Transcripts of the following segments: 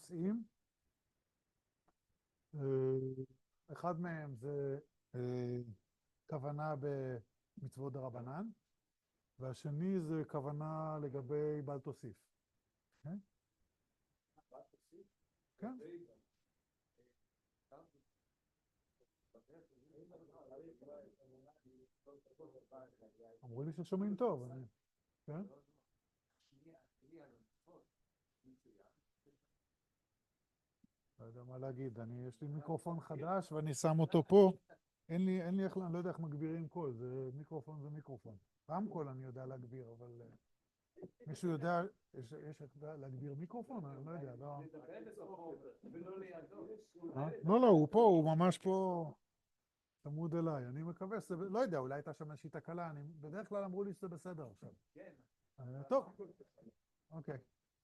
נושאים. אחד מהם זה כוונה במצוות דרבנן, והשני זה כוונה לגבי בל תוסיף. כן? כן. אמרו לי ששומעים טוב. כן? לא יודע מה להגיד, יש לי מיקרופון חדש ואני שם אותו פה. אין לי איך, אני לא יודע איך מגבירים קול, זה מיקרופון. רמקול אני יודע להגביר, אבל מישהו יודע, יש איך להגביר מיקרופון? אני לא יודע, לא. לא, הוא פה, הוא ממש פה צמוד אליי. אני מקווה שזה, לא יודע, אולי הייתה שם איזושהי תקלה, בדרך כלל אמרו לי שזה בסדר עכשיו. טוב, אוקיי.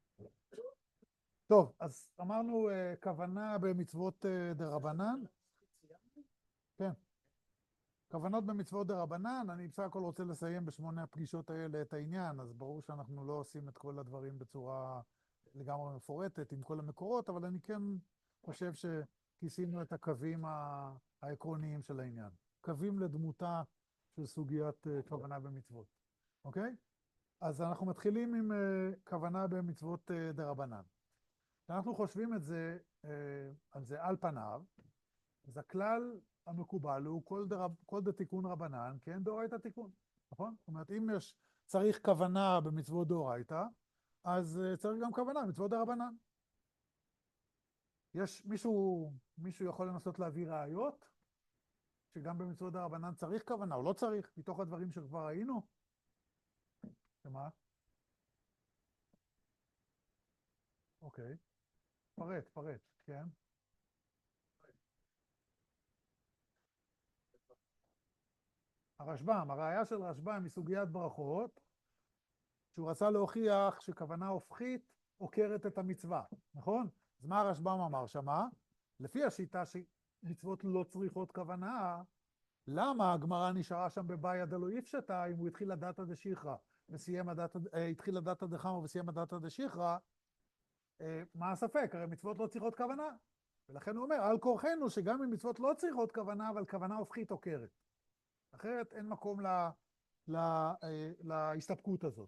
טוב, אז אמרנו כוונה במצוות דרבנן. כן. כוונות במצוות דרבנן, אני בסך הכל רוצה לסיים בשמונה הפגישות האלה את העניין, אז ברור שאנחנו לא עושים את כל הדברים בצורה לגמרי מפורטת עם כל המקורות, אבל אני כן חושב שכיסינו את הקווים העקרוניים של העניין. קווים לדמותה של סוגיית כוונה במצוות. אוקיי? אז אנחנו מתחילים עם כוונה במצוות דרבנן. אנחנו חושבים את זה, על זה על פניו, אז הכלל המקובל הוא כל דתיקון רבנן, כן, דאורייתא תיקון, נכון? זאת אומרת, אם צריך כוונה במצוות דאורייתא, אז צריך גם כוונה במצוות דרבנן. יש מישהו יכול לנסות להביא ראיות, שגם במצוות דרבנן צריך כוונה, או לא צריך, מתוך הדברים שכבר ראינו? שמה? אוקיי. פרט, כן. הראיה של רשב"ם מסוגיית ברכות, שהוא רצה להוכיח שכוונה הופכית עוקרת את המצווה, נכון? אז מה הרשב"ם אמר שמה? לפי השיטה שמצוות לא צריכות כוונה, למה הגמרא נשארה שם בבעיה דלא יפשטה אם הוא התחיל לדתא דשכרא התחיל לדתא דחמרא וסיים לדתא דשכרא? מה הספק? הרי מצוות לא צריכות כוונה. ולכן הוא אומר, על כורחנו שגם אם מצוות לא צריכות כוונה, אבל כוונה הופכית עוקרת. אחרת אין מקום להסתפקות הזאת.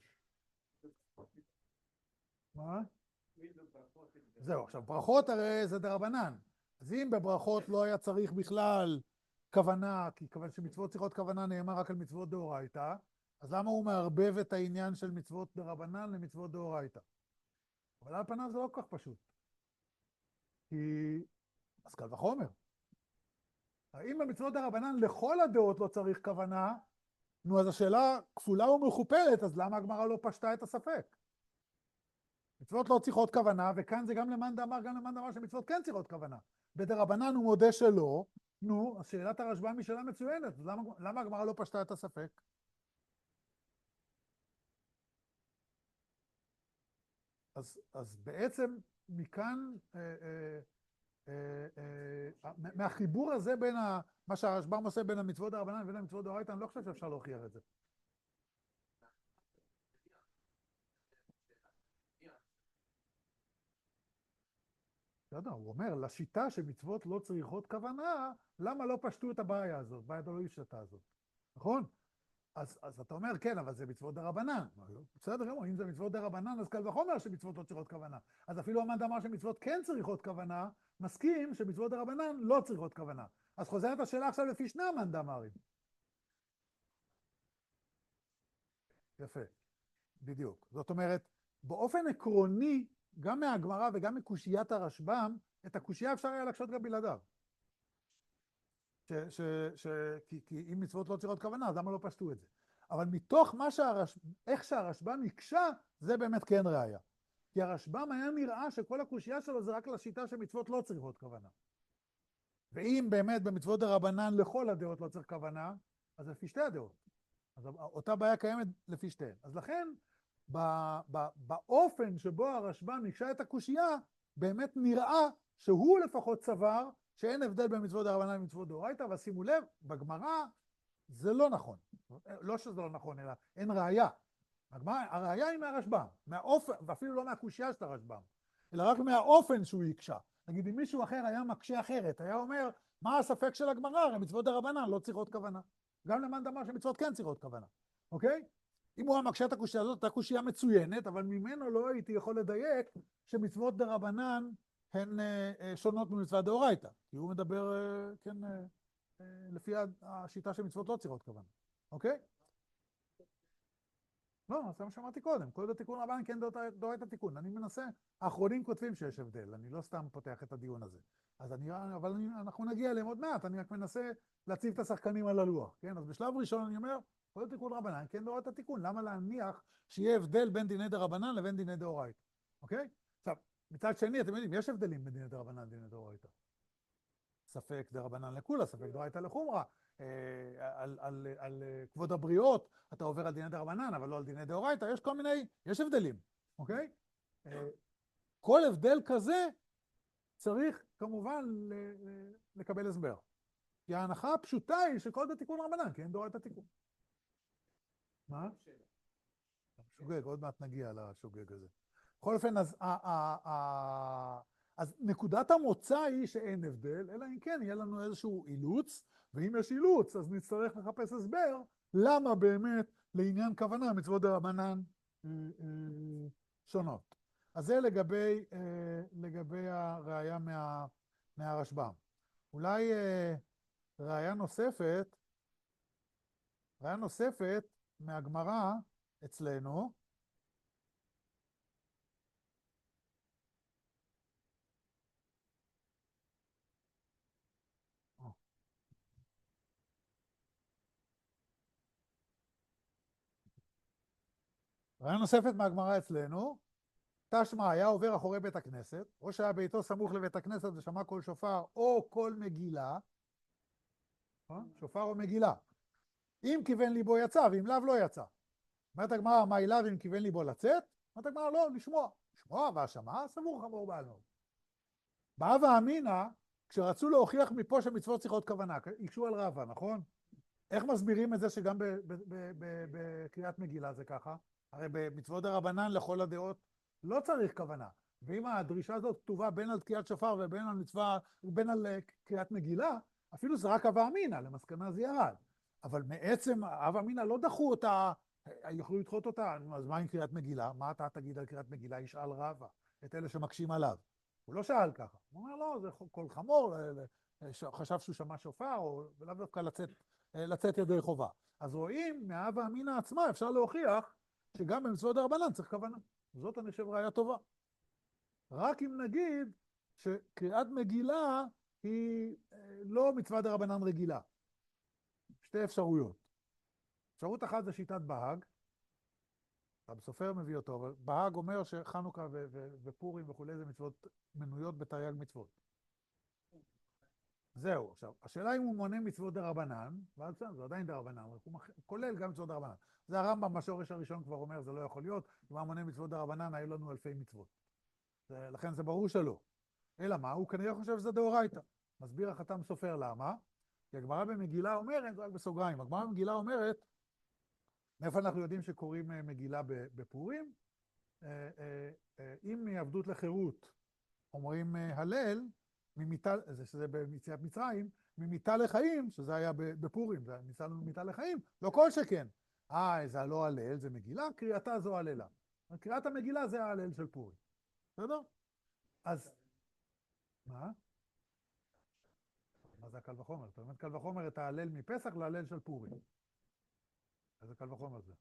מה? זהו, עכשיו, ברכות הרי זה דרבנן. אז אם בברכות לא היה צריך בכלל כוונה, כי כיוון שמצוות צריכות כוונה נאמר רק על מצוות דאורייתא, אז למה הוא מערבב את העניין של מצוות דרבנן למצוות דאורייתא? אבל על פניו זה לא כל כך פשוט. כי, אז קל וחומר. אם במצוות דרבנן לכל הדעות לא צריך כוונה, נו, אז השאלה כפולה ומכופלת, אז למה הגמרא לא פשטה את הספק? מצוות לא צריכות כוונה, וכאן זה גם למאן דאמר, שמצוות כן צריכות כוונה. בדרבנן הוא מודה שלא, נו, אז שאלת הרשב"ם היא שאלה מצוינת, אז למה הגמרא לא פשטה את הספק? אז בעצם מכאן, מהחיבור הזה בין מה שהרשב"ם עושה בין המצוות דרבנן ובין המצוות דאורייתא, אני לא חושב שאפשר להוכיח את זה. בסדר, הוא אומר, לשיטה שמצוות לא צריכות כוונה, למה לא פשטו את הבעיה הזאת, בעיה דלא יפשטה הזאת, נכון? אז אתה אומר, כן, אבל זה מצוות דרבנן. בסדר, אם זה מצוות דרבנן, אז קל וחומר שמצוות לא צריכות כוונה. אז אפילו המאן דאמר שמצוות כן צריכות כוונה, מסכים שמצוות דרבנן לא צריכות כוונה. אז חוזרת השאלה עכשיו לפי שני המאן דאמרים. יפה, בדיוק. זאת אומרת, באופן עקרוני, גם מהגמרא וגם מקושיית הרשב"ם, את הקושייה אפשר היה להקשות גם בלעדיו. כי אם מצוות לא צריכות כוונה, אז למה לא פשטו את זה? אבל מתוך איך שהרשב"ם הקשה, זה באמת כן ראיה. כי הרשב"ם היה נראה שכל הקושייה שלו זה רק לשיטה שמצוות לא צריכות כוונה. ואם באמת במצוות דרבנן לכל הדעות לא צריך כוונה, אז לפי שתי הדעות. אז אותה בעיה קיימת לפי שתיהן. אז לכן, באופן שבו הרשב"ם הקשה את הקושייה, באמת נראה שהוא לפחות סבר שאין הבדל בין מצוות דרבנן ומצוות דאורייתא, אבל שימו לב, בגמרא זה לא נכון. לא שזה לא נכון, אלא אין ראיה. הראיה היא מהרשב"ם, ואפילו לא מהקושייה של הרשב"ם. אלא רק מהאופן שהוא יקשה. נגיד, אם מישהו אחר היה מקשה אחרת, היה אומר, מה הספק של הגמרא? הרי מצוות דרבנן לא צריכות כוונה. גם למאן דאמר שמצוות כן צריכות כוונה, אוקיי? אם הוא היה מקשה את הקושייה הזאת, הייתה קושייה מצוינת, אבל ממנו לא הייתי יכול לדייק שמצוות דרבנן הן שונות ממצוות דאורייתא, כי הוא מדבר, כן, לפי השיטה שמצוות לא צריכות כוונה, אוקיי? לא, זה מה שאמרתי קודם, כל התיקון רבנן כן דאורייתא תיקון. אני מנסה, האחרונים כותבים שיש הבדל, אני לא סתם פותח את הדיון הזה. אבל אנחנו נגיע אליהם עוד מעט, אני רק מנסה להציב את השחקנים על הלוח, כן? אז בשלב ראשון אני אומר, כל תיקון רבנן כן דאורייתא תיקון, למה להניח שיהיה הבדל בין דיני דרבנן לבין דיני דאורייתא, אוקיי? עכשיו, מצד שני, אתם יודעים, יש הבדלים בין דיני דרבנן לדיני דאורייתא. ספק דרבנן לכולה, ספק דאורייתא לחומרא, על כבוד הבריות, אתה עובר על דיני דרבנן, אבל לא על דיני דאורייתא, יש כל מיני, יש הבדלים, אוקיי? כל הבדל כזה צריך כמובן לקבל הסבר. כי ההנחה הפשוטה היא שכל זה תיקון רבנן, כי אין דאורייתא תיקון. מה? שוגג, עוד מעט נגיע לשוגג הזה. בכל אופן, אז נקודת המוצא היא שאין הבדל, אלא אם כן יהיה לנו איזשהו אילוץ, ואם יש אילוץ, אז נצטרך לחפש הסבר למה באמת לעניין כוונה מצוות דרבנן שונות. אז זה לגבי הראיה מהרשב"ם. אולי ראיה נוספת מהגמרא אצלנו, תשמע היה עובר אחורי בית הכנסת, או שהיה ביתו סמוך לבית הכנסת ושמע קול שופר או קול מגילה, שופר או מגילה. אם כיוון ליבו יצא, ואם לאו לא יצא. אומרת הגמרא, מה אליו אם כיוון ליבו לצאת? אומרת הגמרא, לא, לשמוע. לשמוע והשמע, סבור חמור בעל מאוד. בהווה אמינא, כשרצו להוכיח מפה שמצוות צריכות כוונה, יקשו על רבא, נכון? איך מסבירים את זה שגם בקריאת מגילה זה ככה? הרי במצוות דרבנן לכל הדעות לא צריך כוונה. ואם הדרישה הזאת כתובה בין על תקיעת שופר ובין על קריאת מגילה, אפילו זה רק הווה אמינא, למסקנה זה ירד. אבל מעצם הווה אמינא לא דחו אותה, יכלו לדחות אותה, אז מה עם קריאת מגילה? מה אתה תגיד על קריאת מגילה? ישאל רבא, את אלה שמקשים עליו. הוא לא שאל ככה. הוא אומר, לא, זה קול חמור, חשב שהוא שמע שופר, או לאו דווקא לצאת ידי חובה. אז רואים, מההווה אמינא עצמה אפשר להוכיח שגם במצוות דרבנן צריך כוונה. זאת אני חושב ראיה טובה. רק אם נגיד שקריאת מגילה היא לא מצוות דרבנן רגילה. שתי אפשרויות. אפשרות אחת זה שיטת בהאג, רב סופר מביא אותו, אבל בהאג אומר שחנוכה ופורים וכולי זה מצוות מנויות בתרי"ג מצוות. זהו, עכשיו, השאלה אם הוא מונה מצוות דרבנן, ואז זה עדיין דרבנן, הוא כולל גם מצוות דרבנן. זה הרמב"ם בשורש הראשון כבר אומר, זה לא יכול להיות, אם הוא מונה מצוות דרבנן, היו לנו אלפי מצוות. לכן זה ברור שלא. אלא מה? הוא כנראה חושב שזה דאורייתא. מסביר החתם סופר למה? כי הגמרא במגילה אומרת, רק בסוגריים, הגמרא במגילה אומרת, מאיפה אנחנו יודעים שקוראים מגילה בפורים? אם מעבדות לחירות אומרים הלל, שזה ביציאת מצרים, ממיתה לחיים, שזה היה בפורים, ניסה לנו מיתה לחיים, לא כל שכן. זה לא הלל, זה מגילה, קריאתה זו הללה. קריאת המגילה זה ההלל של פורים. בסדר? אז, מה? מה זה הקל וחומר? זאת אומרת, קל וחומר את ההלל מפסח להלל של פורים. איזה קל וחומר זה?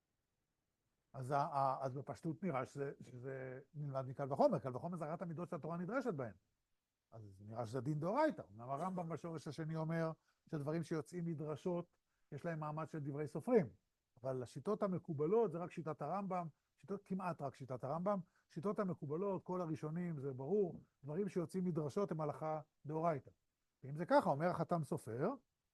אז בפשטות נראה שזה נלמד מקל וחומר, קל וחומר זה אחת המידות שהתורה נדרשת בהן. אז נראה שזה דין דאורייתא. אמנם הרמב"ם בשורש השני אומר שדברים שיוצאים מדרשות, יש להם מעמד של דברי סופרים. אבל השיטות המקובלות זה רק שיטת הרמב"ם, כמעט רק שיטת הרמב"ם. שיטות המקובלות, כל הראשונים, זה ברור, דברים שיוצאים מדרשות הם הלכה דאורייתא. ואם זה ככה, אומר החתם סופר,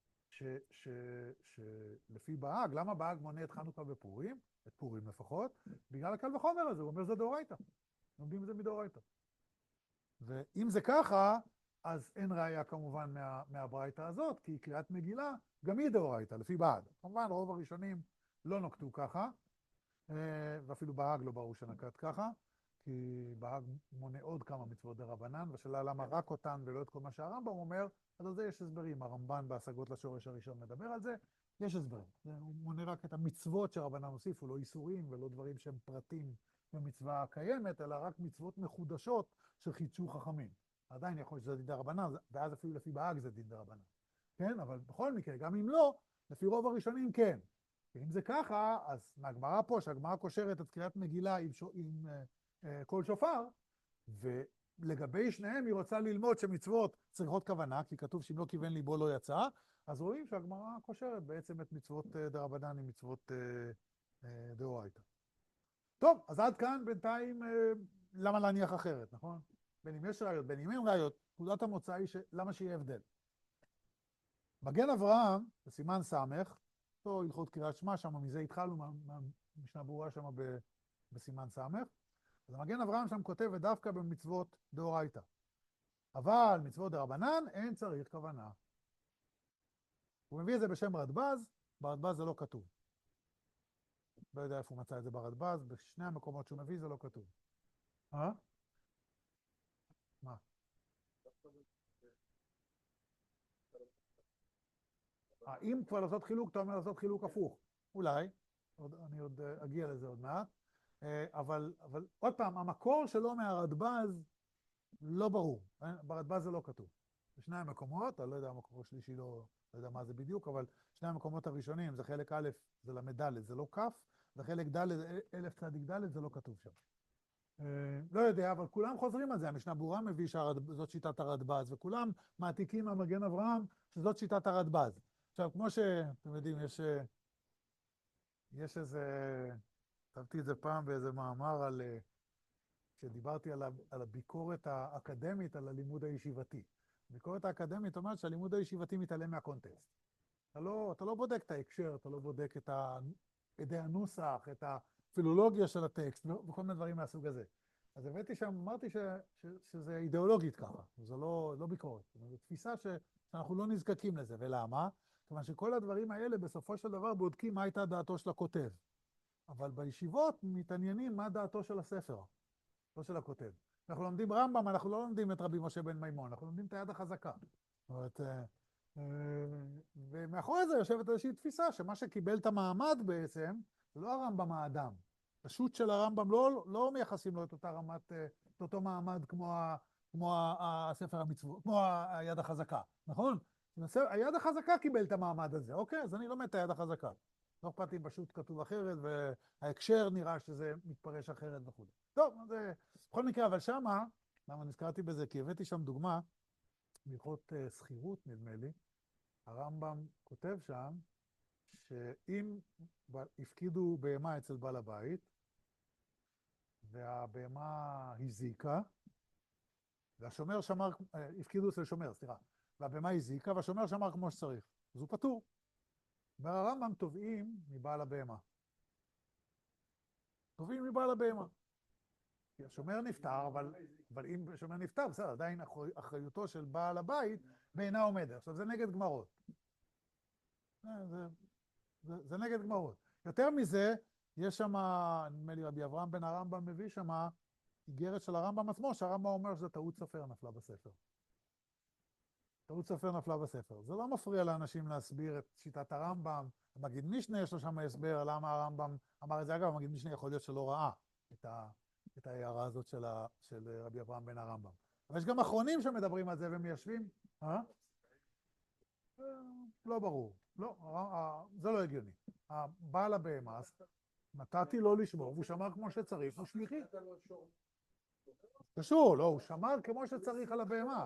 שלפי בהאג, למה בהאג מונה את חנוכה ופורים, את פורים לפחות, בגלל הקל וחומר הזה, הוא אומר זה דאורייתא. לומדים את זה מדאורייתא. ואם זה ככה, אז אין ראיה כמובן מהברייתא הזאת, כי קריאת מגילה גם היא דאורייתא, לפי בהאג. כמובן, רוב הראשונים לא נוקטו ככה, ואפילו בהאג לא ברור שנקט ככה, כי בהאג מונה עוד כמה מצוות דרבנן, והשאלה למה רק אותן ולא את כל מה שהרמב"ם אומר, אז על זה יש הסברים. הרמב"ן בהשגות לשורש הראשון מדבר על זה, יש הסברים. הוא מונה רק את המצוות שרבנן הוסיפו, לא איסורים ולא דברים שהם פרטים במצווה הקיימת, אלא רק מצוות מחודשות שחידשו חכמים. עדיין יכול להיות שזה דין דרבנן, ואז אפילו לפי בהאג זה דין דרבנן. כן, אבל בכל מקרה, גם אם לא, לפי רוב הראשונים כן. ואם זה ככה, אז מהגמרא פה, שהגמרא קושרת את קריאת מגילה עם קול שופר, ולגבי שניהם היא רוצה ללמוד שמצוות צריכות כוונה, כי כתוב שאם לא כיוון ליבו לא יצא, אז רואים שהגמרא קושרת בעצם את מצוות דרבנן עם מצוות דאורייתא. טוב, אז עד כאן בינתיים למה להניח אחרת, נכון? בין אם יש ראיות, בין אם אין ראיות, נקודת המוצא היא למה שיהיה הבדל. מגן אברהם, בסימן סמך, אותו הלכות קריאת שמע, שם מזה התחלנו מהמשנה ברורה שם בסימן סמך, אז מגן אברהם שם כותב ודווקא במצוות דאורייתא. אבל מצוות דרבנן אין צריך כוונה. הוא מביא את זה בשם רדב"ז, ברדב"ז זה לא כתוב. לא יודע איפה הוא מצא את זה ברדב"ז, בשני המקומות שהוא מביא זה לא כתוב. מה? אם כבר לעשות חילוק, אתה אומר לעשות חילוק הפוך. אולי, אני עוד אגיע לזה עוד מעט. אבל עוד פעם, המקור שלו מהרדב"ז לא ברור. ברדב"ז זה לא כתוב. בשני המקומות, אני לא יודע, המקור השלישי לא יודע מה זה בדיוק, אבל שני המקומות הראשונים, זה חלק א', זה למד ד', זה לא כף, וחלק ד', אלף צדיק ד', זה לא כתוב שם. לא יודע, אבל כולם חוזרים על זה. המשנה ברורה מביא שזאת שיטת הרדב"ז, וכולם מעתיקים מהמגן אברהם שזאת שיטת הרדב"ז. עכשיו, כמו שאתם יודעים, יש איזה, כתבתי את זה פעם באיזה מאמר כשדיברתי על הביקורת האקדמית על הלימוד הישיבתי. הביקורת האקדמית אומרת שהלימוד הישיבתי מתעלם מהקונטקסט. אתה לא בודק את ההקשר, אתה לא בודק את עדי הנוסח, את הפילולוגיה של הטקסט, וכל מיני דברים מהסוג הזה. אז הבאתי שם, אמרתי שזה אידיאולוגית ככה, זה לא ביקורת. זו תפיסה שאנחנו לא נזקקים לזה, ולמה? כיוון שכל הדברים האלה בסופו של דבר בודקים מה הייתה דעתו של הכותב. אבל בישיבות מתעניינים מה דעתו של הספר, לא של הכותב. אנחנו לומדים רמב"ם, אנחנו לא לומדים את רבי משה בן מימון, אנחנו לומדים את היד החזקה. זאת אומרת, ומאחורי זה יושבת איזושהי תפיסה שמה שקיבל את המעמד בעצם, זה לא הרמב"ם האדם. פשוט של הרמב"ם לא מייחסים לו את אותה רמת, את אותו מעמד כמו הספר המצוות, כמו היד החזקה, נכון? היד החזקה קיבל את המעמד הזה, אוקיי? אז אני לומד את היד החזקה. לא אכפת לי, פשוט כתוב אחרת, וההקשר נראה שזה מתפרש אחרת וכו'. טוב, זה בכל מקרה, אבל שמה, למה נזכרתי בזה? כי הבאתי שם דוגמה, בהלכות שכירות, נדמה לי, הרמב"ם כותב שם, שאם הפקידו בהמה אצל בעל הבית, והבהמה הזיקה, והשומר שמר, הפקידו אצל שומר, סליחה, והבהמה הזיקה, והשומר שמר כמו שצריך, אז הוא פטור. והרמב"ם תובעים מבעל הבהמה. תובעים מבעל הבהמה. כי השומר נפטר, אבל אם השומר נפטר, בסדר, עדיין אחריותו של בעל הבית בעינה עומדת. עכשיו, זה נגד גמרות. זה נגד גמרות. יותר מזה, יש שם, נדמה לי, רבי אברהם בן הרמב"ם מביא שם איגרת של הרמב"ם עצמו, שהרמב"ם אומר שזה טעות סופר נפלה בספר. טעות סופר נפלה בספר. זה לא מפריע לאנשים להסביר את שיטת הרמב"ם. המגיד משנה יש לו שם הסבר למה הרמב"ם אמר את זה. אגב, המגיד משנה יכול להיות שלא ראה את ההערה הזאת של רבי אברהם בן הרמב"ם. אבל יש גם אחרונים שמדברים על זה ומיישבים. לא ברור. לא, זה לא הגיוני. בעל הבהמה, נתתי לו לשמור, והוא שמר כמו שצריך, הוא שליחי. קשור, לא, הוא שמר כמו שצריך על הבהמה.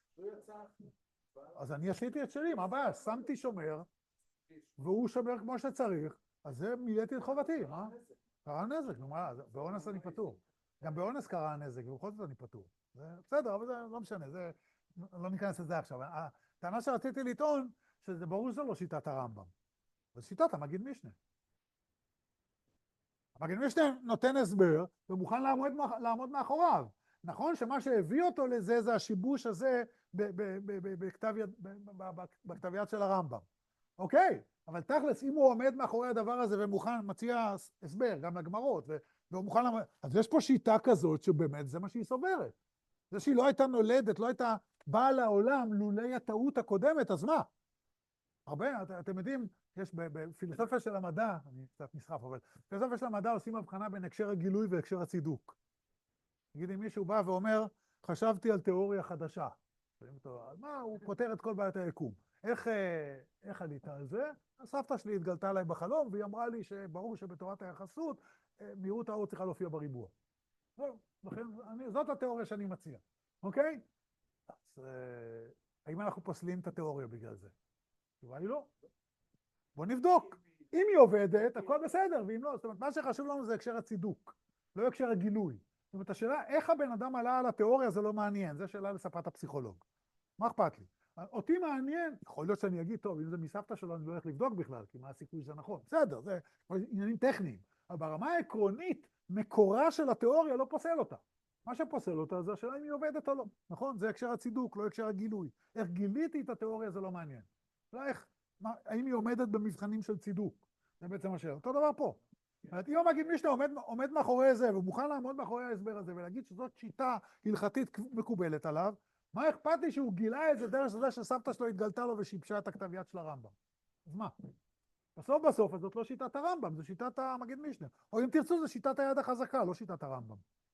אז אני עשיתי את שלי, מה הבעיה? שמתי שומר, והוא שומר כמו שצריך, אז זה מילאתי את חובתי, מה? קרה נזק, נו מה, באונס אני פטור. גם באונס קרה נזק, ובכל זאת אני פטור. בסדר, אבל זה לא משנה, לא ניכנס לזה עכשיו. הטענה שרציתי לטעון, שזה ברור שזה לא שיטת הרמב"ם. זה שיטת המגיד משנה. המגיד משנה נותן הסבר, ומוכן לעמוד מאחוריו. נכון שמה שהביא אותו לזה, זה השיבוש הזה בכתב יד של הרמב"ם. אוקיי, אבל תכלס, אם הוא עומד מאחורי הדבר הזה ומוכן, מציע הסבר גם לגמרות, והוא מוכן אז יש פה שיטה כזאת שבאמת זה מה שהיא סוברת. זה שהיא לא הייתה נולדת, לא הייתה באה לעולם לולי הטעות הקודמת, אז מה? הרבה, אתם יודעים, יש בפילוסופיה של המדע, אני קצת נסחף, אבל בפילוסופיה של המדע עושים הבחנה בין הקשר הגילוי והקשר הצידוק. נגיד אם מישהו בא ואומר, חשבתי על תיאוריה חדשה. מה, הוא פותר את כל בעיות היקום. איך עלית על זה? הסבתא שלי התגלתה עליי בחלום, והיא אמרה לי שברור שבתורת היחסות, מהירות האור צריכה להופיע בריבוע. לכן, זאת התיאוריה שאני מציע, אוקיי? אז האם אנחנו פוסלים את התיאוריה בגלל זה? התשובה היא לא. בוא נבדוק. אם היא עובדת, הכל בסדר, ואם לא, זאת אומרת, מה שחשוב לנו זה הקשר הצידוק, לא הקשר הגילוי. זאת אומרת, השאלה, איך הבן אדם עלה על התיאוריה, זה לא מעניין, זו שאלה לשפת הפסיכולוג. מה אכפת לי? אותי מעניין, יכול להיות שאני אגיד, טוב, אם זה מסבתא שלו, אני לא הולך לבדוק בכלל, כי מה הסיכוי שזה נכון? בסדר, זה עניינים טכניים. אבל ברמה העקרונית, מקורה של התיאוריה לא פוסל אותה. מה שפוסל אותה זה השאלה אם היא עובדת או לא. נכון? זה הקשר הצידוק, לא הקשר הגילוי. איך גיליתי את התיאוריה זה לא מעניין. לא איך, האם היא עומדת במבחנים של צידוק? זה בעצם השאלה. אותו דבר פה. אם המגיד משנה עומד מאחורי זה, ומוכן לעמוד מאחורי ההסבר הזה, ולהגיד שזאת שיטה הלכתית מקובלת עליו, מה אכפת לי שהוא גילה את זה דרך זה שסבתא שלו התגלתה לו ושיבשה את הכתב יד של הרמב"ם? אז מה? בסוף, אז זאת לא שיטת הרמב"ם, זו שיטת המגיד משנה. או אם תרצו, זו שיטת היד החזקה, לא שיטת הרמב"ם.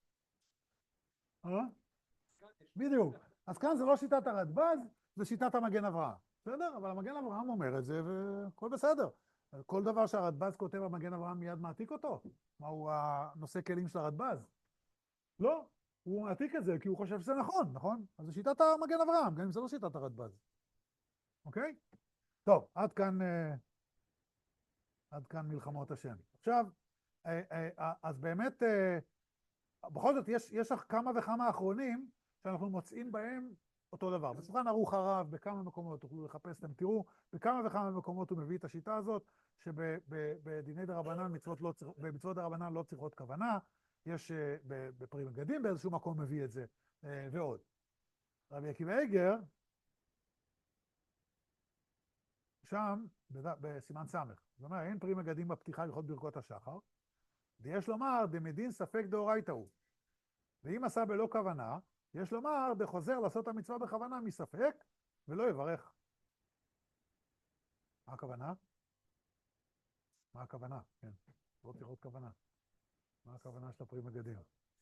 בדיוק. אז כאן זה לא שיטת הרדב"ז, זה שיטת המגן אברהם. בסדר? אבל המגן אברהם אומר את זה, והכל בסדר. כל דבר שהרדב"ז כותב המגן אברהם מיד מעתיק אותו. מה הוא הנושא כלים של הרדב"ז? לא. הוא מעתיק את זה כי הוא חושב שזה נכון, נכון? אז זה שיטת המגן אברהם, גם אם זה לא שיטת הרדב"ז. אוקיי? טוב, עד כאן מלחמות השם. עכשיו, אז באמת, בכל זאת, יש כמה וכמה אחרונים שאנחנו מוצאים בהם אותו דבר. בשולחן ערוך הרב, בכמה מקומות תוכלו לחפש, אתם תראו, בכמה וכמה מקומות הוא מביא את השיטה הזאת, שבדיני דרבנן, במצוות דרבנן לא צריכות כוונה, יש בפרי מגדים באיזשהו מקום מביא את זה, ועוד. רבי עקיבא איגר, שם, בסימן סמך, זאת אומרת, אין פרי מגדים בפתיחה הלכות ברכות השחר, ויש לומר, דמדין ספק דאורייתא הוא. ואם עשה בלא כוונה, יש לומר, דחוזר לעשות המצווה בכוונה מספק, ולא יברך. מה הכוונה? מה הכוונה? כן, לא צריך עוד כוונה. מה הכוונה של הפרי מגדים?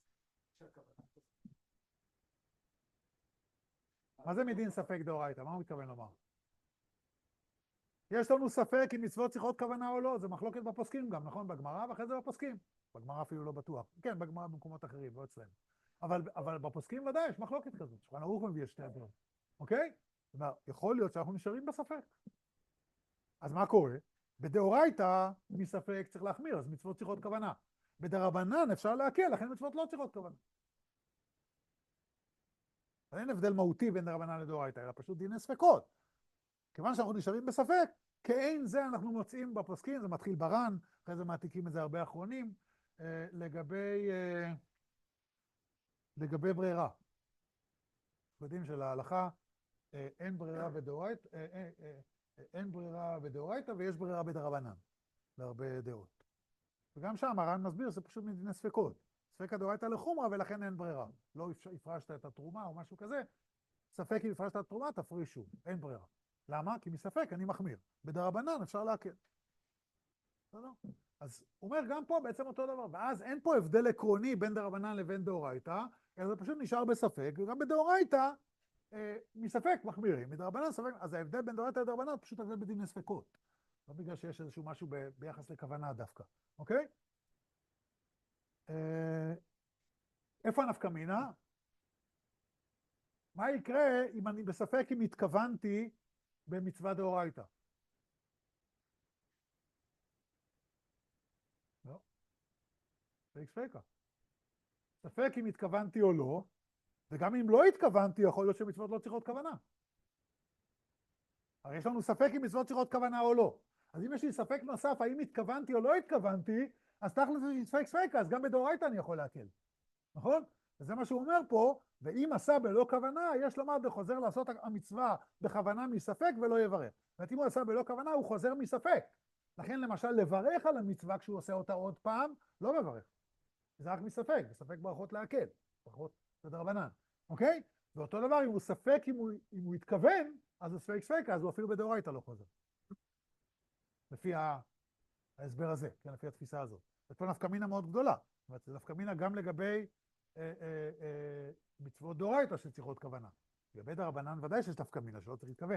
מה זה מדין ספק דאורייתא? מה הוא מתכוון לומר? יש לנו ספק אם מצוות צריכות כוונה או לא, זה מחלוקת בפוסקים גם, נכון? בגמרא ואחרי זה בפוסקים. בגמרא אפילו לא בטוח. כן, בגמרא במקומות אחרים, לא אצלנו. אבל בפוסקים ודאי יש מחלוקת כזאת. שולחן ערוך מביא את שתי הדברים. אוקיי? זאת אומרת, יכול להיות שאנחנו נשארים בספק. אז מה קורה? בדאורייתא מספק צריך להחמיר, אז מצוות צריכות כוונה. בדרבנן אפשר להקל, לכן מצוות לא צריכות כוונה. אין הבדל מהותי בין דרבנן לדאורייתא, אלא פשוט דיני ספקות. כיוון שאנחנו נשארים בספק, כאין זה אנחנו מוצאים בפוסקים, זה מתחיל בר"ן, אחרי זה מעתיקים את זה הרבה אחרונים, לגבי ברירה. אנחנו יודעים שלהלכה אין ברירה בדאורייתא ויש ברירה בדרבנן, להרבה דעות. וגם שם הר"ן מסביר, זה פשוט מדיני ספקות. ספקא דאורייתא לחומרא ולכן אין ברירה. לא הפרשת את התרומה או משהו כזה, ספק אם הפרשת את התרומה, תפרישו, אין ברירה. למה? כי מספק אני מחמיר. בדרבנן אפשר להקל. אז הוא אומר גם פה בעצם אותו דבר, ואז אין פה הבדל עקרוני בין דרבנן לבין דאורייתא, אלא זה פשוט נשאר בספק, וגם בדאורייתא מספק מחמירים, מדרבנן ספק, אז ההבדל בין דאורייתא לדרבנן פשוט הבדל בדיני ספקות. לא בגלל שיש איזשהו משהו ביחס לכוונה דווקא, אוקיי? איפה הנפקא מינה? מה יקרה אם אני בספק אם התכוונתי במצווה דאורייתא? לא. ספק ספקה. ספק אם התכוונתי או לא, וגם אם לא התכוונתי, יכול להיות שמצוות לא צריכות כוונה. הרי יש לנו ספק אם מצוות צריכות כוונה או לא. אז אם יש לי ספק נוסף, האם התכוונתי או לא התכוונתי, אז תכל'ס יש ספק ספקה, אז גם בדאורייתא אני יכול להקל. נכון? וזה מה שהוא אומר פה, ואם עשה בלא כוונה, יש לומר דחוזר לעשות המצווה בכוונה מספק ולא יברך. זאת אומרת, אם הוא עשה בלא כוונה, הוא חוזר מספק. לכן למשל לברך על המצווה כשהוא עושה אותה עוד פעם, לא מברך. זה רק מספק, בספק ברכות להקל, ברכות זה דרבנן, אוקיי? ואותו דבר, אם הוא ספק, אם הוא התכוון, אז זה ספק ספקה, אז הוא אפילו בדאורייתא לא חוזר. לפי ההסבר הזה, כן, לפי התפיסה הזאת. זה פה נפקא מינה מאוד גדולה. זאת אומרת, זה נפקא מינה גם לגבי מצוות דאורייתא שצריכות כוונה. לגבי דרבנן ודאי שיש נפקא מינה, שלא צריך להתכוון.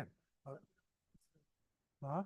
מה?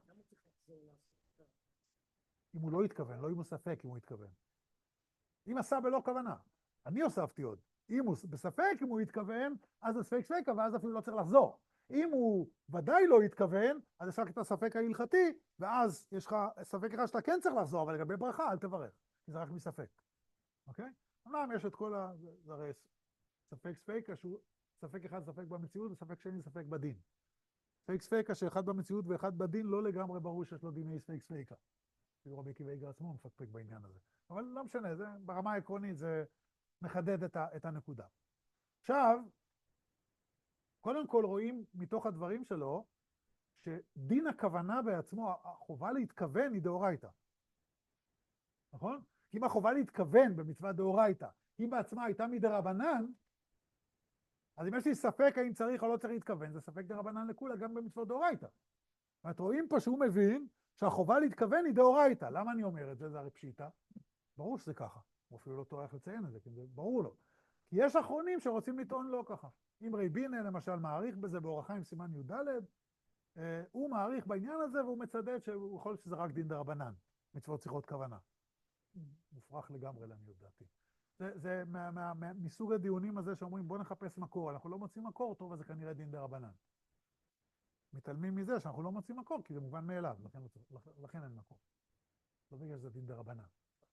אם הוא לא התכוון, לא אם הוא ספק אם הוא התכוון. אם עשה בלא כוונה. אני הוספתי עוד. אם הוא בספק אם הוא התכוון, אז זה ספק ספקה, ואז אפילו לא צריך לחזור. אם הוא ודאי לא התכוון, אז יש רק את הספק ההלכתי, ואז יש לך ספק אחד שאתה כן צריך לחזור, אבל לגבי ברכה אל תברך, כי זה רק מספק. אוקיי? אמנם יש את כל זה הרי ספק ספקה, שהוא ספק אחד ספק במציאות, וספק שני ספק בדין. ספק ספקה שאחד במציאות ואחד בדין, לא לגמרי ברור שיש לו דיני ספק ספקה. רבי עקיבא איגר עצמו מפקפק בעניין הזה. אבל לא משנה, זה, ברמה העקרונית זה מחדד את הנקודה. עכשיו, קודם כל רואים מתוך הדברים שלו, שדין הכוונה בעצמו, החובה להתכוון היא דאורייתא. נכון? אם החובה להתכוון במצווה דאורייתא, היא בעצמה הייתה מדרבנן, אז אם יש לי ספק האם צריך או לא צריך להתכוון, זה ספק דרבנן לכולה גם במצוות דאורייתא. ואת רואים פה שהוא מבין שהחובה להתכוון היא דאורייתא. למה אני אומר את זה? זה הרי פשיטא. ברור שזה ככה. הוא אפילו לא טורח לציין את זה, כי זה ברור לו. כי יש אחרונים שרוצים לטעון לא ככה. אם רבי בינה למשל מעריך בזה באור החיים סימן י"ד, הוא מעריך בעניין הזה והוא מצדד שהוא יכול שזה רק דין דרבנן, מצוות צריכות כוונה. מופרך לגמרי לעניות דעתי. זה מסוג הדיונים הזה שאומרים בוא נחפש מקור, אנחנו לא מוצאים מקור, טוב אז זה כנראה דין דרבנן. מתעלמים מזה שאנחנו לא מוצאים מקור, כי זה מובן מאליו, לכן אין מקור. לא בגלל שזה דין דרבנן.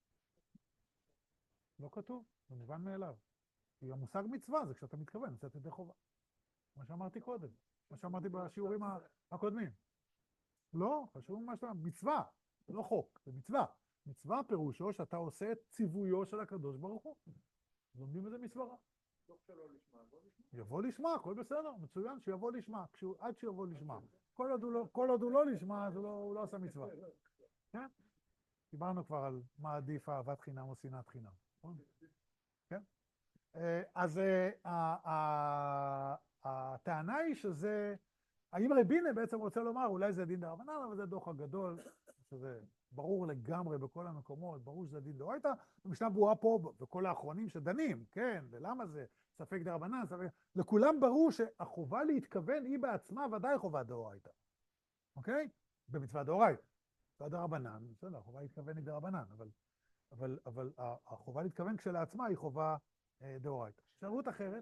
לא כתוב, זה מובן מאליו. כי המושג מצווה זה כשאתה מתכוון, לצאת ידי חובה. מה שאמרתי קודם, מה שאמרתי בשיעורים הקודמים. לא, חשוב מה שאתה, מצווה, לא חוק, זה מצווה. מצווה פירושו שאתה עושה את ציוויו של הקדוש ברוך הוא. לומדים את זה מצווה. יבוא לשמה, הכל בסדר, מצוין שיבוא לשמה, עד שיבוא לשמה. כל עוד הוא לא לשמה, אז הוא לא עשה מצווה. כן? דיברנו כבר על מה עדיף אהבת חינם או שנאת חינם. כן? אז הטענה היא שזה, האם רבי בינה בעצם רוצה לומר, אולי זה דין דרבנן, אבל זה דוח הגדול, שזה ברור לגמרי בכל המקומות, ברור שזה דין דאורייתא, המשנה ברורה פה, וכל האחרונים שדנים, כן, ולמה זה ספק דרבנן, לכולם ברור שהחובה להתכוון היא בעצמה ודאי חובה דאורייתא, אוקיי? במצווה דאורייתא. מצווה דרבנן, בסדר, החובה להתכוון היא דרבנן, אבל החובה להתכוון כשלעצמה היא חובה דאורייתא. אפשרות אחרת?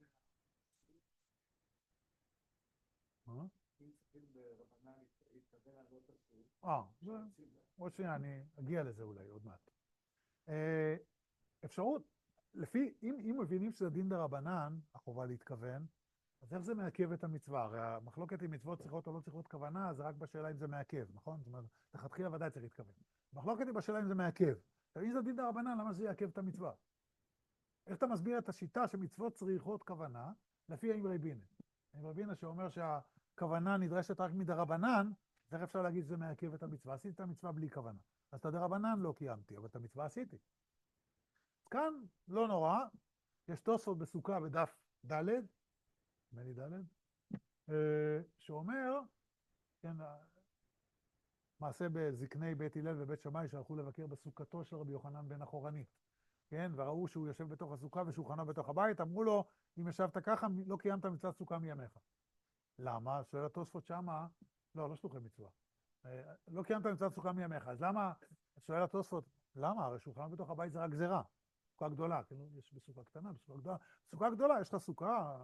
עוד שנייה, אני אגיע לזה אולי עוד מעט. אפשרות, אם מבינים שזה דין דרבנן, החובה להתכוון, אז איך זה מעכב את המצווה? הרי המחלוקת עם מצוות צריכות או לא צריכות כוונה, זה רק בשאלה אם זה מעכב, נכון? זאת אומרת, לכתחילה ודאי צריך להתכוון. המחלוקת היא בשאלה אם זה מעכב. אם זה דין דרבנן, למה זה יעכב את המצווה? איך אתה מסביר את השיטה שמצוות צריכות כוונה, לפי רבי בינה? רבי בינה שאומר שהכוונה נדרשת רק מדרבנן, אז איך אפשר להגיד שזה מעכב את המצווה? עשיתי את המצווה בלי כוונה. אז את הדרבנן לא קיימתי, אבל את המצווה עשיתי. כאן לא נורא, יש תוספות בסוכה בדף ד', נדמה לי ד', שאומר, כן, מעשה בזקני בית הלל ובית שמאי שהלכו לבקר בסוכתו של רבי יוחנן בן החורנית. כן, וראו שהוא יושב בתוך הסוכה ושולחנו בתוך הבית, אמרו לו, אם ישבת ככה, לא קיימת מצוות סוכה מימיך. למה? שואל התוספות שמה, לא שלוחי מצווה. לא קיימת מצוות סוכה מימיך, אז למה, שואל התוספות, למה? הרי שולחנו בתוך הבית זה רק גזירה, סוכה גדולה, כן, יש בסוכה קטנה, בסוכה גדולה. בסוכה גדולה יש לך סוכה,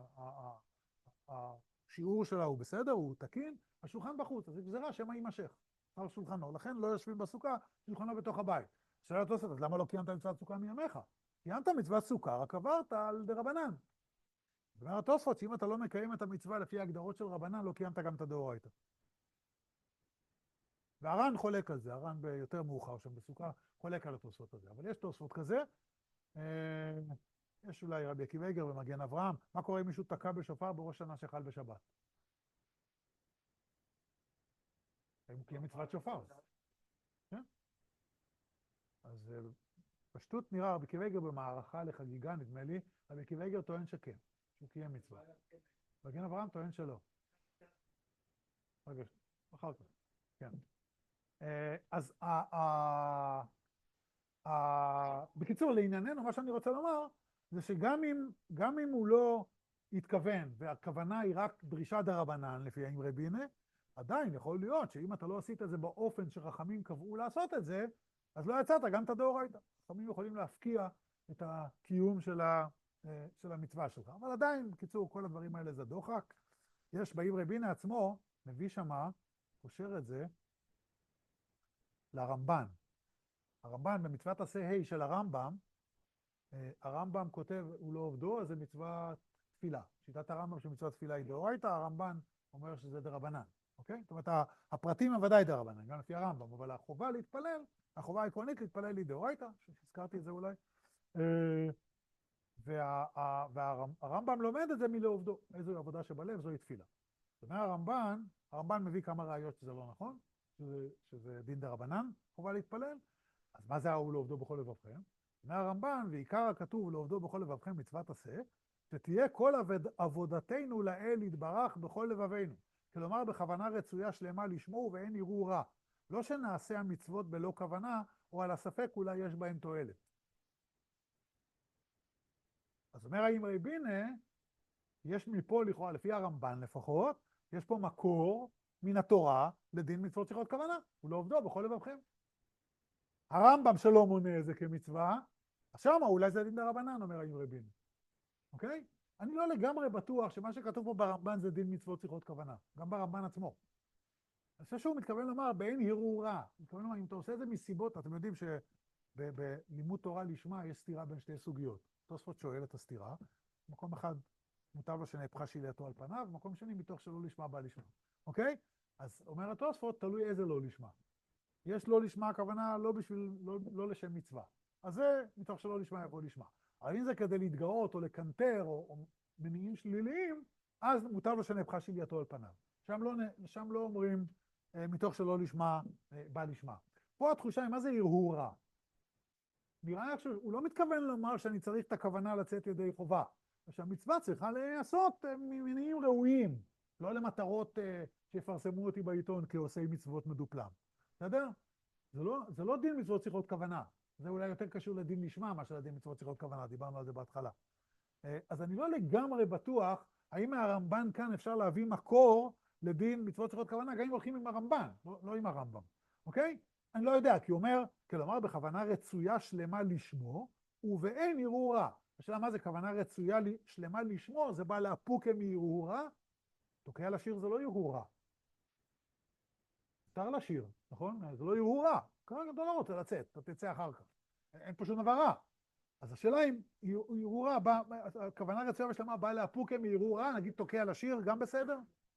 השיעור שלה הוא בסדר, הוא תקין, השולחן בחוץ, אז זה גזירה שמה יימשך על שולחנו, לכן לא יושבים בסוכה, שולחנו בתוך הבית. שואל התוספות, אז למה לא קיימת מצוות סוכה מימיך? קיימת מצוות סוכה, רק עברת על דרבנן. אומר התוספות, שאם אתה לא מקיים את המצווה לפי ההגדרות של רבנן, לא קיימת גם את הדאורייתא. והר"ן חולק על זה, הר"ן ביותר מאוחר שם בסוכה, חולק על התוספות הזה. אבל יש תוספות כזה, יש אולי רבי עקיבא איגר ומגן אברהם, מה קורה אם מישהו תקע בשופר בראש שנה שחל בשבת? האם הוא קיים מצוות שופר? כן? אז פשטות נראה, רבי עקיבא איגר במערכה לחגיגה, נדמה לי, רבי עקיבא איגר טוען שכן, שהוא קיים מצווה. מגן אברהם טוען שלא. רגע, אחר כך, כן. אז בקיצור, לענייננו, מה שאני רוצה לומר, זה שגם אם הוא לא התכוון, והכוונה היא רק דרישה דרבנן, לפי האמרי בינה, עדיין יכול להיות שאם אתה לא עשית את זה באופן שחכמים קבעו לעשות את זה, אז לא יצאת גם את הדאורייתא. חכמים יכולים להפקיע את הקיום של המצווה שלך. אבל עדיין, בקיצור, כל הדברים האלה זה דוחק. יש באמרי בינה עצמו, מביא שמה, קושר את זה לרמב"ן. הרמב"ן במצוות עשה ה' של הרמב"ם כותב, הוא לא עובדו, אז זה מצוות תפילה. שיטת הרמב"ם שמצוות תפילה היא דאורייתא, הרמב"ן אומר שזה דרבנן, אוקיי? זאת אומרת, הפרטים הם ודאי דרבנן, גם לפי הרמב"ם, אבל החובה להתפלל, החובה העקרונית להתפלל היא דאורייתא, שהזכרתי את זה אולי, והרמב"ם לומד את זה מלא עובדו, איזו עבודה שבלב, זוהי תפילה. זאת אומרת, הרמב"ן מביא כמה ראיות שזה לא נכון, שזה דין דרבנן, חובה להתפלל, אז מה זה הוא לעובדו בכל לבבכם? מהרמב"ן, ועיקר הכתוב לעובדו בכל לבבכם מצוות עשה, שתהיה כל עבודתנו לאל יתברך בכל לבבינו. כלומר, בכוונה רצויה שלמה לשמו ואין יראו רע. לא שנעשה המצוות בלא כוונה, או על הספק אולי יש בהם תועלת. אז אומר האמרי בינה, יש מפה לכאורה, לפי הרמב"ן לפחות, יש פה מקור מן התורה לדין מצוות צריכות כוונה. הוא לעובדו בכל לבבכם. הרמב"ם שלא מונה את זה כמצווה, אז שמה אולי זה דין דרבנן, אומר האמרי בינה. אוקיי? אני לא לגמרי בטוח שמה שכתוב פה ברמב"ן זה דין מצוות צריכות כוונה, גם ברמב"ן עצמו. אני חושב שהוא מתכוון לומר, באין יראו רע. מתכוון לומר, אם אתה עושה את זה מסיבות, אתם יודעים שבלימוד תורה לשמה יש סתירה בין שתי סוגיות. תוספות שואל את הסתירה, מקום אחד מוטב לו שנהפכה שילייתו על פניו, מקום שני מתוך שלא לשמה בא לשמה. אוקיי? אז אומר התוספות, תלוי איזה לא לשמה. יש לא לשמה הכוונה לא לשם מצווה. אז זה מתוך שלא לשמה יבוא לשמה. אבל אם זה כדי להתגאות או לקנטר או מניעים שליליים, אז מותר לו שנהפכה שילייתו על פניו. שם לא אומרים מתוך שלא לשמה בא לשמה. פה התחושה היא מה זה הרהור רע. נראה איך שהוא לא מתכוון לומר שאני צריך את הכוונה לצאת ידי חובה. שהמצווה צריכה לעשות ממניעים ראויים, לא למטרות שיפרסמו אותי בעיתון כעושי מצוות מדופלם. בסדר? זה לא דין מצוות צריכות כוונה. זה אולי יותר קשור לדין לשמה, מה שלדין מצוות צריכות כוונה. דיברנו על זה בהתחלה. אז אני לא לגמרי בטוח, האם מהרמב"ן כאן אפשר להביא מקור לדין מצוות צריכות כוונה, גם אם הולכים עם הרמב"ן, לא עם הרמב"ם. אוקיי? אני לא יודע, כי הוא אומר, כלומר, בכוונה רצויה שלמה לשמו, ובאין יראו רע. השאלה מה זה כוונה רצויה שלמה לשמו, זה בא לאפוקה מיראו רע, תוקע לשיר זה לא יראו רע. מותר לשיר, נכון? זה לא יראו רע. כרגע אתה לא רוצה לצאת, אתה תצא אחר כך. אין פה שום דבר רע. אז השאלה אם יראו רע, הכוונה רצויה ושלמה באה לאפוקה מיראו רע, נגיד תוקע לשיר, גם בסדר?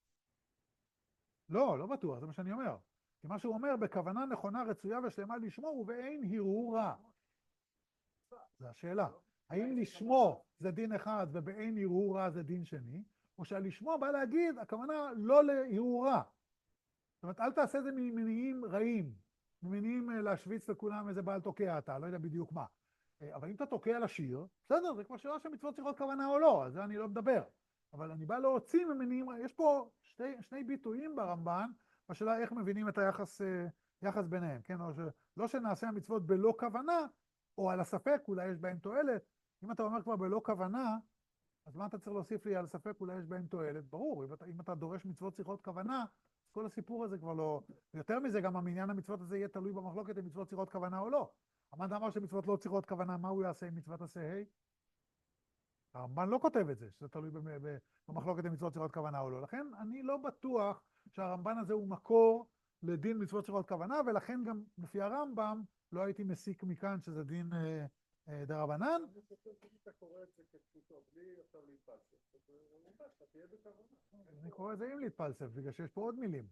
לא בטוח, זה מה שאני אומר. כי מה שהוא אומר, בכוונה נכונה רצויה ושלמה לשמו, ובאין יראו רע. זו השאלה. האם לשמו זה דין אחד ובאין יראו רע זה דין שני, או שהלשמו בא להגיד, הכוונה לא ליראו רע. זאת אומרת, אל תעשה את זה ממניעים רעים, ממניעים להשוויץ לכולם איזה בעל תוקע אתה, לא יודע בדיוק מה. אבל אם אתה תוקע לשיר, בסדר, זה כבר שאלה שמצוות צריכות כוונה או לא, על זה אני לא מדבר. אבל אני בא להוציא ממניעים, יש פה שני ביטויים ברמב"ן, בשאלה איך מבינים את היחס ביניהם, כן? לא שנעשה המצוות בלא כוונה, או על הספק, אולי יש בהם תועלת. אם אתה אומר כבר בלא כוונה, אז מה אתה צריך להוסיף לי על הספק, אולי יש בהם תועלת? ברור, אם אתה דורש מצוות צריכות כוונה, כל הסיפור הזה כבר לא... יותר מזה, גם המניין המצוות הזה יהיה תלוי במחלוקת אם מצוות צריכות כוונה או לא. המדע אמר שמצוות לא צריכות כוונה, מה הוא יעשה עם מצוות עשה ה'? הרמב"ן לא כותב את זה, שזה תלוי במחלוקת אם מצוות צריכות כוונה או לא. לכן אני לא בטוח שהרמב"ן הזה הוא מקור לדין מצוות צריכות כוונה, ולכן גם לפי הרמב"ם לא הייתי מסיק מכאן שזה דין דרבנן. אני קורא את זה עם להתפלסף, בגלל שיש פה עוד מילים.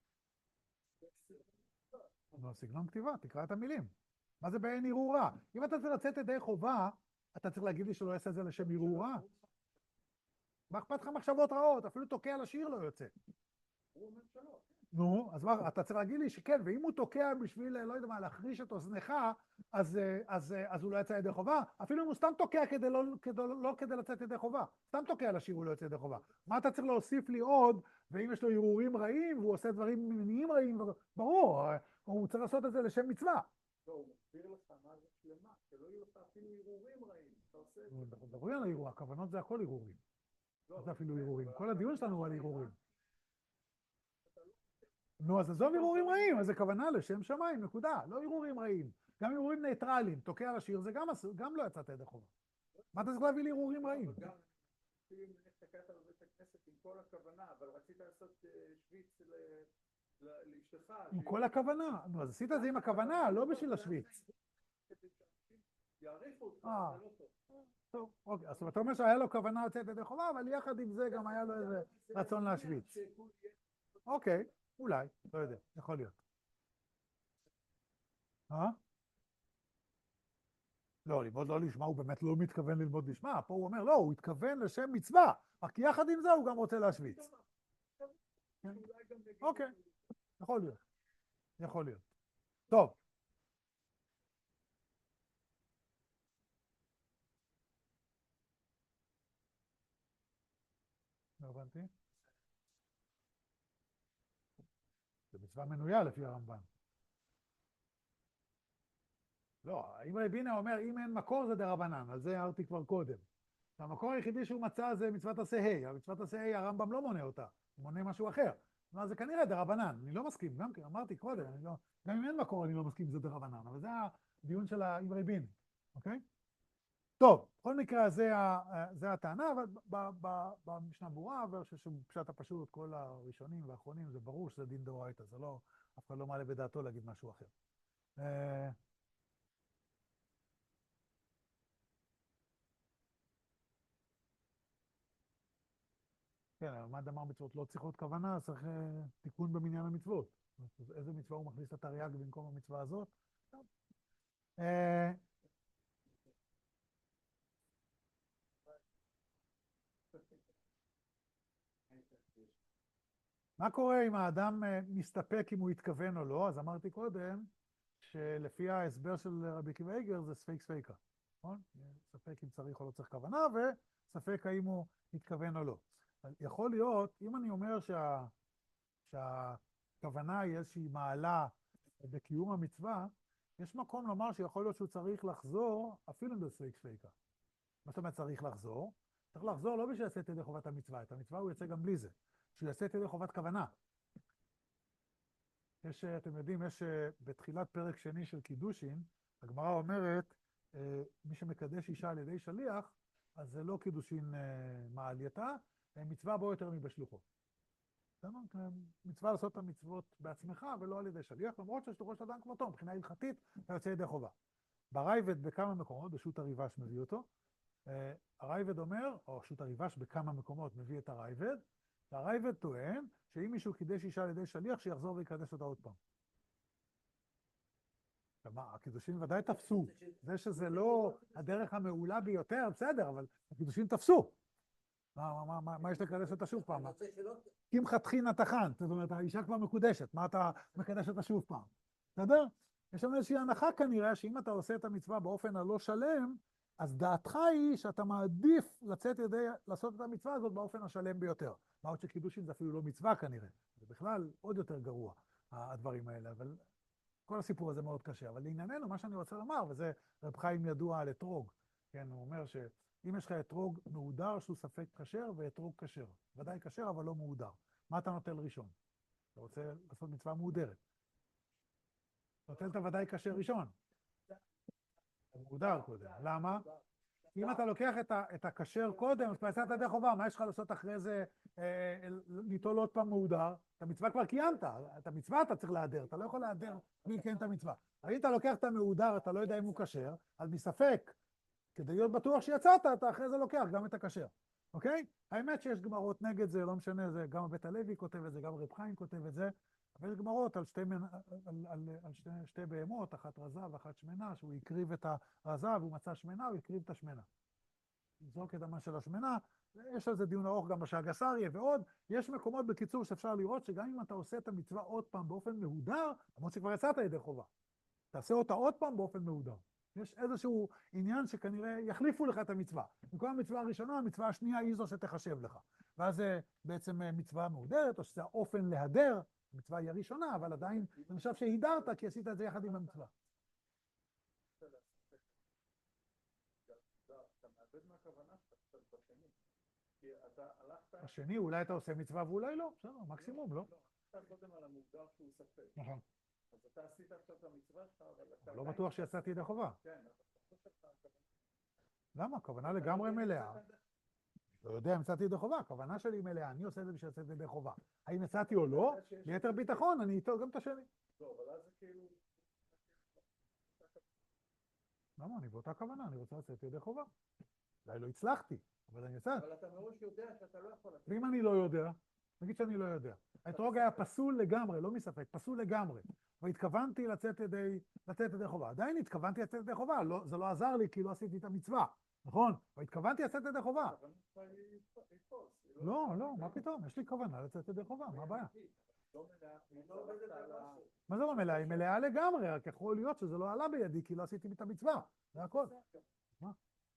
סגנון כתיבה, תקרא את המילים. מה זה באין יראו רע? אם אתה צריך לצאת ידי חובה, אתה צריך להגיד לי שלא יעשה את זה לשם יראו רע. מה אכפת לך מחשבות רעות? אפילו תוקע לשיר לא יוצא. הוא אומר שלא. נו, אז מה, אתה צריך להגיד לי שכן, ואם הוא תוקע בשביל, לא יודע מה, להחריש את אוזנך, אז הוא לא יצא ידי חובה, אפילו אם הוא סתם תוקע לא כדי לצאת ידי חובה, סתם תוקע לשיר הוא לא יצא ידי חובה. מה אתה צריך להוסיף לי עוד, ואם יש לו הרהורים רעים, והוא עושה דברים מיניים רעים, ברור, הוא צריך לעשות את זה לשם מצווה. לא, הוא מסביר לך מה זה שלמה, שלא יהיו לך אפילו הרהורים רעים. אנחנו מדברים על הרהור, הכוונות זה הכל הרהורים. זה אפילו הרהורים, כל הדיון שלנו הוא על הרהורים. נו, אז עזוב הרהורים רעים, אז זה כוונה לשם שמיים, נקודה, לא הרהורים רעים. גם הרהורים ניטרליים, תוקע לשיר, זה גם לא יצאת ידי חובה. מה אתה צריך להביא לי הרהורים רעים? אבל גם, אפילו אם תקעת על בית הכנסת עם כל הכוונה, אבל רצית לעשות שוויץ לאשתך. עם כל הכוונה, נו, אז עשית את זה עם הכוונה, לא בשביל השוויץ. יעריכו אותך, זה לא טוב. טוב, אוקיי, אז אתה אומר שהיה לו כוונה לצאת ידי חובה, אבל יחד עם זה גם היה לו איזה רצון להשוויץ. אוקיי, אולי, לא יודע, יכול להיות. לא, ללמוד לא לשמה, הוא באמת לא מתכוון ללמוד לשמה, פה הוא אומר, לא, הוא התכוון לשם מצווה, רק יחד עם זה הוא גם רוצה להשוויץ. אוקיי, יכול להיות, יכול להיות. טוב. לא הבנתי. זה מצווה מנויה לפי הרמב"ן. לא, אם רבי בינה אומר, אם אין מקור זה דרבנן, על זה הערתי כבר קודם. המקור היחידי שהוא מצא זה מצוות עשה ה', מצוות עשה ה' הרמב"ם לא מונה אותה, הוא מונה משהו אחר. כלומר, זה כנראה דרבנן, אני לא מסכים, גם אמרתי קודם, גם אם אין מקור אני לא מסכים שזה דרבנן, אבל זה הדיון של רבי בינה, אוקיי? טוב, בכל מקרה זה הטענה, אבל במשנה ברורה, פשט הפשוט, כל הראשונים והאחרונים, זה ברור שזה דין דאורייתא, זה לא, אף אחד לא מעלה בדעתו להגיד משהו אחר. כן, אבל מה דאמר מצוות לא צריכות כוונה, צריך תיקון במניין המצוות. איזה מצווה הוא מכניס את התרי"ג במקום המצווה הזאת? מה קורה אם האדם מסתפק אם הוא התכוון או לא? אז אמרתי קודם שלפי ההסבר של רבי עקיבא איגר זה ספק ספיקה, נכון? ספק אם צריך או לא צריך כוונה, וספק האם הוא התכוון או לא. יכול להיות, אם אני אומר שהכוונה היא איזושהי מעלה בקיום המצווה, יש מקום לומר שיכול להיות שהוא צריך לחזור אפילו בספק ספיקה. מה זאת אומרת צריך לחזור? צריך לחזור לא בשביל לצאת ידי חובת המצווה, את המצווה הוא יצא גם בלי זה, בשביל לצאת ידי חובת כוונה. אתם יודעים, יש בתחילת פרק שני של קידושין, הגמרא אומרת, מי שמקדש אישה על ידי שליח, אז זה לא קידושין מעלייתה, מצווה בו יותר מבשלוחו. מצווה לעשות את המצוות בעצמך ולא על ידי שליח, למרות ששלוחו של אדם כמותו, מבחינה הלכתית, אתה יוצא ידי חובה. ברייבד בכמה מקומות, בשו"ת הריב"ש מביא אותו, הרייבד אומר, או שו"ת הריב"ש בכמה מקומות מביא את הרייבד, והרייבד טוען שאם מישהו קידש אישה על ידי שליח, שיחזור ויקדש אותה עוד פעם. הקידושים ודאי תפסו. זה שזה לא הדרך המעולה ביותר, בסדר, אבל הקידושים תפסו. מה יש לקדש אותה שוב פעם? קמחא טחינא טחן, זאת אומרת, האישה כבר מקודשת, מה אתה מקדש אותה שוב פעם? בסדר? יש לנו איזושהי הנחה כנראה, שאם אתה עושה את המצווה באופן הלא שלם, אז דעתך היא שאתה מעדיף לעשות את המצווה הזאת באופן השלם ביותר. מה עוד שקידושין זה אפילו לא מצווה כנראה, זה בכלל עוד יותר גרוע, הדברים האלה, אבל כל הסיפור הזה מאוד קשה. אבל לענייננו, מה שאני רוצה לומר, וזה רב חיים ידוע על אתרוג, כן, הוא אומר שאם יש לך אתרוג מהודר שהוא ספק כשר ואתרוג כשר, ודאי כשר אבל לא מהודר, מה אתה נוטל ראשון? אתה רוצה לעשות מצווה מהודרת. נוטל את הוודאי כשר ראשון. מהודר קודם. למה? אם אתה לוקח את הכשר קודם, אז כבר יצאת ידי חובה, מה יש לך לעשות אחרי זה, ליטול עוד פעם מהודר? את המצווה כבר קיימת, את המצווה אתה צריך להדר, אתה לא יכול להדר בלי לקיים את המצווה. אבל אם אתה לוקח את המהודר, אתה לא יודע אם הוא כשר, אז מספק, כדי להיות בטוח שיצאת, אתה אחרי זה לוקח גם את הכשר, אוקיי? האמת שיש גמרות נגד זה, לא משנה, זה גם בית הלוי כותב את זה, גם רב חיים כותב את זה, אבל יש גמרות על שתי בהמות, אחת רזה ואחת שמנה, שהוא הקריב את הרזה והוא מצא שמנה, הוא הקריב את השמנה. זרוק את דמה של השמנה, יש על זה דיון ארוך גם בש"ג אריה ועוד, יש מקומות בקיצור שאפשר לראות שגם אם אתה עושה את המצווה עוד פעם באופן מהודר, למרות שכבר יצאת ידי חובה, תעשה אותה עוד פעם באופן מהודר. יש איזשהו עניין שכנראה יחליפו לך את המצווה. במקום המצווה הראשונה, המצווה השנייה היא זו שתחשב לך. ואז זה בעצם מצווה מהודרת, או שזה האופן להדר, המצווה היא הראשונה, אבל עדיין זה נחשב שהידרת כי עשית את זה יחד עם המצווה. אתה מאבד מהכוונה שאתה בשני. כי אתה הלכת... השני, אולי אתה עושה מצווה ואולי לא, בסדר, מקסימום, לא? לא, אתה קודם על המוגדר שהוא ספק. נכון. אז אתה עשית עכשיו את המצווה שלך, אבל אתה... לא בטוח שיצאתי ידי חובה. כן, אבל אתה חושב שאתה... למה? הכוונה לגמרי מלאה. לא יודע אם יצאתי ידי חובה, הכוונה שלי מלאה, אני עושה את זה בשביל לצאת ידי חובה. האם יצאתי או לא, ליתר ביטחון, אני איתו גם את השני. לא, אבל אז זה כאילו... למה? אני באותה כוונה, אני רוצה לצאת ידי חובה. אולי לא הצלחתי, אבל אני יצאתי. אבל אתה מראש יודע שאתה לא יכול לצאת. ואם אני לא יודע, נגיד שאני לא יודע. האתרוג היה פסול לגמרי, לא מספק, פסול לגמרי. והתכוונתי לצאת ידי חובה. עדיין התכוונתי לצאת ידי חובה, זה לא עזר לי כי לא עשיתי את המצווה, נכון? והתכוונתי לצאת ידי חובה. לא, לא, מה פתאום? יש לי כוונה לצאת ידי חובה, מה הבעיה? מה זה לא מלאה? היא מלאה לגמרי, רק יכול להיות שזה לא עלה בידי כי לא עשיתי את המצווה, זה הכל. מה?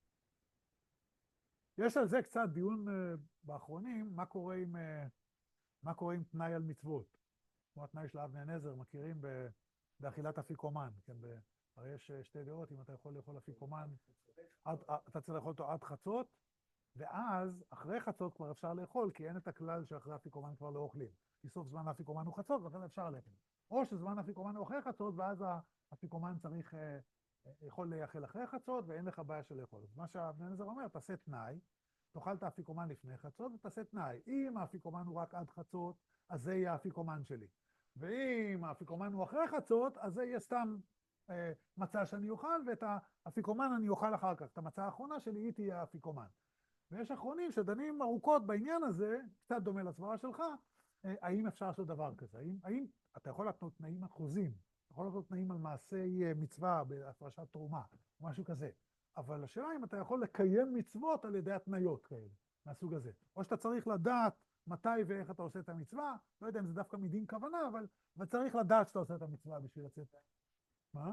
יש על זה קצת דיון באחרונים, מה קורה עם תנאי על מצוות. כמו התנאי של אבני הנזר, מכירים באכילת אפיקומן. כן, הרי יש שתי דעות, אם אתה יכול לאכול אפיקומן, אתה צריך לאכול אותו עד חצות, ואז אחרי חצות כבר אפשר לאכול, כי אין את הכלל שאחרי אפיקומן כבר לא אוכלים. כי סוף זמן האפיקומן הוא חצות, ואחרי אפשר לאכול. או שזמן האפיקומן הוא אחרי חצות, ואז האפיקומן צריך, יכול לאכול אחרי חצות, ואין לך בעיה של לאכול. אז מה שאבני הנזר אומר, תעשה תנאי, תאכל את האפיקומן לפני חצות, ותעשה תנאי. אם האפיקומן הוא רק עד חצות, אז זה יהיה האפיקומן שלי. ואם האפיקומן הוא אחרי חצות, אז זה יהיה סתם מצה שאני אוכל, ואת האפיקומן אני אוכל אחר כך. את המצה האחרונה שלי היא תהיה האפיקומן. ויש אחרונים שדנים ארוכות בעניין הזה, קצת דומה לסברה שלך, האם אפשר לעשות דבר כזה? האם אתה יכול לתנות תנאים אחוזים, אתה יכול לתנות תנאים על מעשי מצווה בהפרשת תרומה, או משהו כזה. אבל השאלה אם אתה יכול לקיים מצוות על ידי התניות כאלה, מהסוג הזה. או שאתה צריך לדעת מתי ואיך אתה עושה את המצווה, לא יודע אם זה דווקא מדין כוונה, אבל צריך לדעת שאתה עושה את המצווה בשביל לצאת. מה?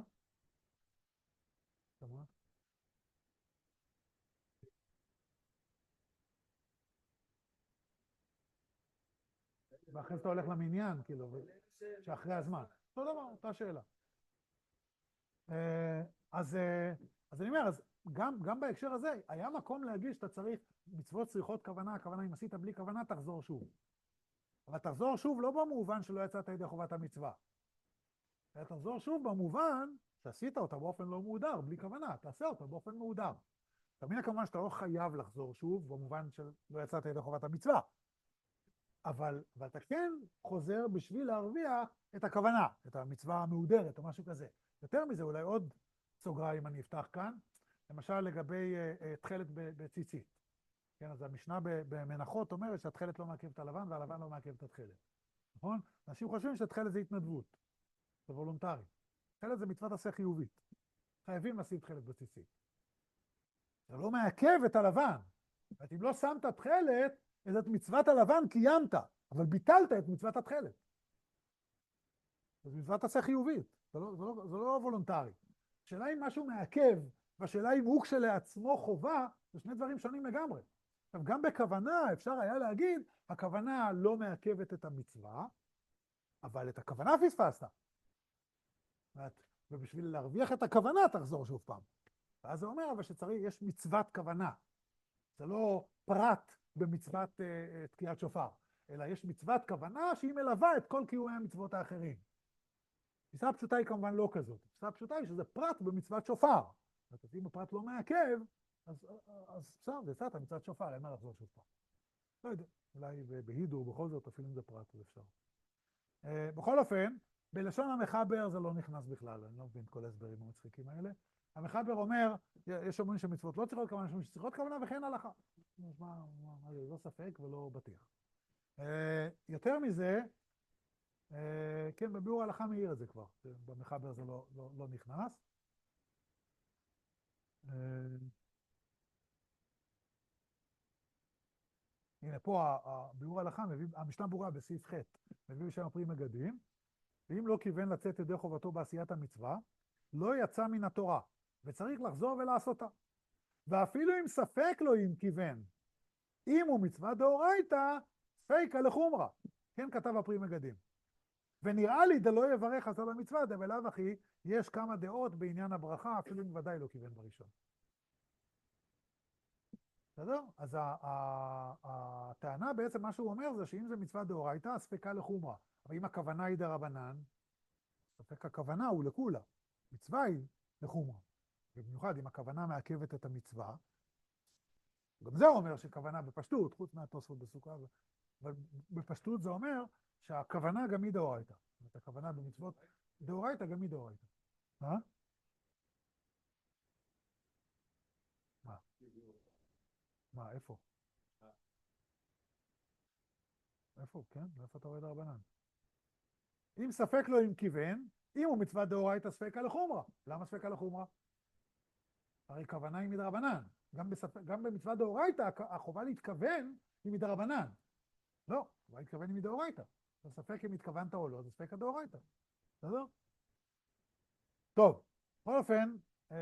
אתה אומר? ואחרי זה אתה הולך למניין, כאילו, שאחרי הזמן. אותו דבר, אותה שאלה. אז אני אומר, אז גם בהקשר הזה, היה מקום להגיד שאתה צריך, מצוות צריכות כוונה, הכוונה אם עשית בלי כוונה, תחזור שוב. אבל תחזור שוב לא במובן שלא יצאת ידי חובת המצווה. אלא תחזור שוב במובן שעשית אותה באופן לא מהודר, בלי כוונה, תעשה אותה באופן מהודר. תמיד כמובן שאתה לא חייב לחזור שוב, במובן של לא יצאת ידי חובת המצווה. אבל אתה כן חוזר בשביל להרוויח את הכוונה, את המצווה המהודרת או משהו כזה. יותר מזה, אולי עוד סוגריים אני אפתח כאן, למשל לגבי תכלת בציצית. כן, אז המשנה במנחות אומרת שהתכלת לא מעכב את הלבן והלבן לא מעכב את התכלת. נכון? אנשים חושבים שהתכלת זה התנדבות, זה וולונטרי. תכלת זה מצוות עשה חיובית. חייבים לשים תכלת בציצית. זה לא מעכב את הלבן. אם לא שמת תכלת, אז את מצוות הלבן קיימת, אבל ביטלת את מצוות התכלת. אז מצוות עשה חיובית, זה לא וולונטרי. השאלה אם משהו מעכב, והשאלה אם הוא כשלעצמו חובה, זה שני דברים שונים לגמרי. עכשיו, גם בכוונה אפשר היה להגיד, הכוונה לא מעכבת את המצווה, אבל את הכוונה פספסת. ובשביל להרוויח את הכוונה תחזור שוב פעם. ואז זה אומר אבל שצריך, יש מצוות כוונה. זה לא פרט במצוות תקיעת שופר, אלא יש מצוות כוונה שהיא מלווה את כל קיומי המצוות האחרים. תפיסה הפשוטה היא כמובן לא כזאת. תפיסה הפשוטה היא שזה פרט במצוות שופר. אז אם הפרט לא מעכב, אז בסדר, זה יצאת מצוות שופר, אין מה לחזור שוב פעם. לא יודע, אולי בהידור, בכל זאת, אפילו אם זה פרט, אז אפשר. בכל אופן, בלשון המחבר זה לא נכנס בכלל, אני לא מבין כל ההסברים המצחיקים האלה. המחבר אומר, יש אומרים שמצוות לא צריכות כוונה, יש אומרים שצריכות כוונה וכן הלכה. זה לא ספק ולא בטיח. יותר מזה, כן, בביאור ההלכה מעיר את זה כבר, במחבר זה לא נכנס. הנה, פה הביאור ההלכה מביא, המשנה ברורה בסעיף ח' מביא בשם הפרי מגדים, ואם לא כיוון לצאת ידי חובתו בעשיית המצווה, לא יצא מן התורה, וצריך לחזור ולעשותה. ואפילו אם ספק לו אם כיוון, אם הוא מצווה דאורייתא, ספיקא לחומרא. כן כתב הפרי מגדים. ונראה לי דלא יברך עשה במצווה, דבלאו הכי, יש כמה דעות בעניין הברכה, אפילו אם ודאי לא כיוון בראשון. בסדר? אז הטענה בעצם מה שהוא אומר זה שאם זה מצווה דאורייתא, ספיקא לחומרא. אבל אם הכוונה היא דרבנן, ספק הכוונה הוא לכולה. מצווה היא לחומרא. ובמיוחד אם הכוונה מעכבת את המצווה, גם זה אומר שכוונה בפשטות, חוץ מהתוספות בסוכה, אבל בפשטות זה אומר שהכוונה גם היא דאורייתא. זאת אומרת, הכוונה במצוות דאורייתא גם היא דאורייתא. מה? מה? מה, איפה? איפה? כן? איפה אתה רואה דרבנן? אם ספק לו אם כיוון, אם הוא מצווה דאורייתא ספיקא לחומרא. למה ספיקא לחומרא? הרי כוונה היא מדרבנן. גם במצווה דאורייתא החובה להתכוון היא מדרבנן. לא, החובה להתכוון היא מדאורייתא. זה ספק אם התכוונת או לא, זה ספיקא דאורייתא. בסדר? טוב, בכל אופן,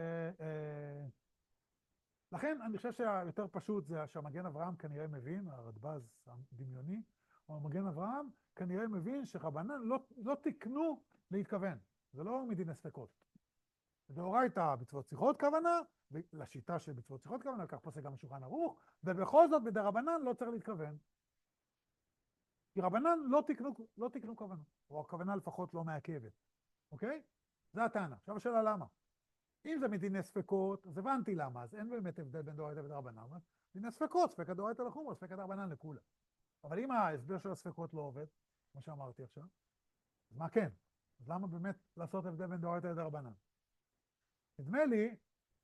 לכן אני חושב שהיותר פשוט זה שהמגן אברהם כנראה מבין, הרדב"ז הדמיוני, או המגן אברהם כנראה מבין שרבנן לא תקנו להתכוון. זה לא מדיני ספקות. דאורייתא מצוות צריכות כוונה, ולשיטה של מצוות צריכות כוונה, כך פוסק גם שולחן ערוך, ובכל זאת בדרבנן לא צריך להתכוון. כי רבנן לא תקנו כוונה, או הכוונה לפחות לא מעכבת. אוקיי? זה הטענה. עכשיו השאלה למה? אם זה מדיני ספקות, אז הבנתי למה, אז אין באמת הבדל בין דאורייתא ודרבנן. מדיני ספקות, ספקא דאורייתא לחומרא, ספקא דרבנן לכולה. אבל אם ההסבר של הספקות לא עובד, כמו שאמרתי עכשיו, אז מה כן? אז למה באמת לעשות הבדל בין דאורייתא לדרבנן? נדמה לי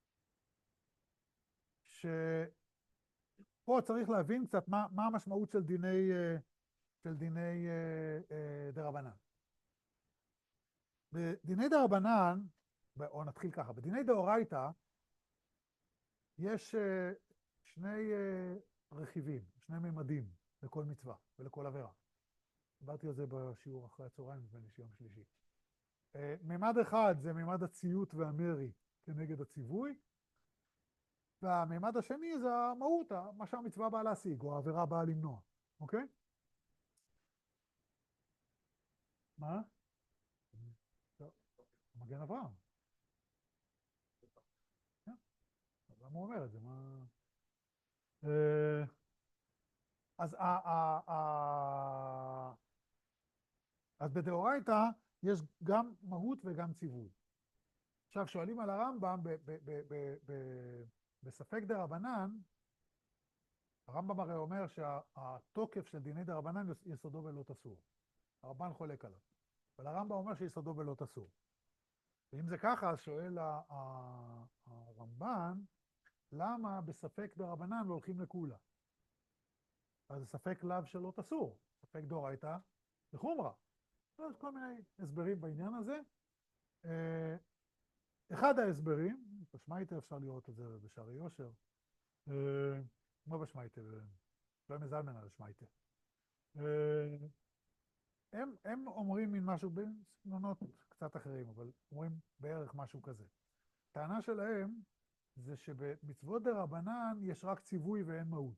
שפה צריך להבין קצת מה המשמעות של דיני דרבנן. בדיני דרבנן, או נתחיל ככה, בדיני דאורייתא יש שני רכיבים, שני ממדים לכל מצווה ולכל עבירה. דיברתי על זה בשיעור אחרי הצהריים, נדמה לי שיום שלישי. ממד אחד זה ממד הציות והמרי כנגד הציווי, והממד השני זה המהות, מה שהמצווה באה להשיג, או העבירה באה למנוע. אוקיי? מה? מגן אברהם. למה הוא אומר את זה? מה... אז בדאורייתא יש גם מהות וגם ציווי. עכשיו, שואלים על הרמב"ם, בספק דרבנן, הרמב"ם הרי אומר שהתוקף של דיני דרבנן יסודו בלא תסור. הרמב"ן חולק עליו. אבל הרמב"ם אומר שיסודו בלא תסור. ואם זה ככה, אז שואל הרמב"ן, למה בספק דרבנן לא הולכים לכולה? אז זה ספק לאו שלא תסור, ספק דאורייתא לחומרא. יש כל מיני הסברים בעניין הזה. אחד ההסברים, בשמייטר אפשר לראות את זה בשערי יושר, כמו בשמייטר, לא מזלמן על השמייטר. הם אומרים מין משהו בסגנונות קצת אחרים, אבל אומרים בערך משהו כזה. הטענה שלהם זה שבמצוות דרבנן יש רק ציווי ואין מהות.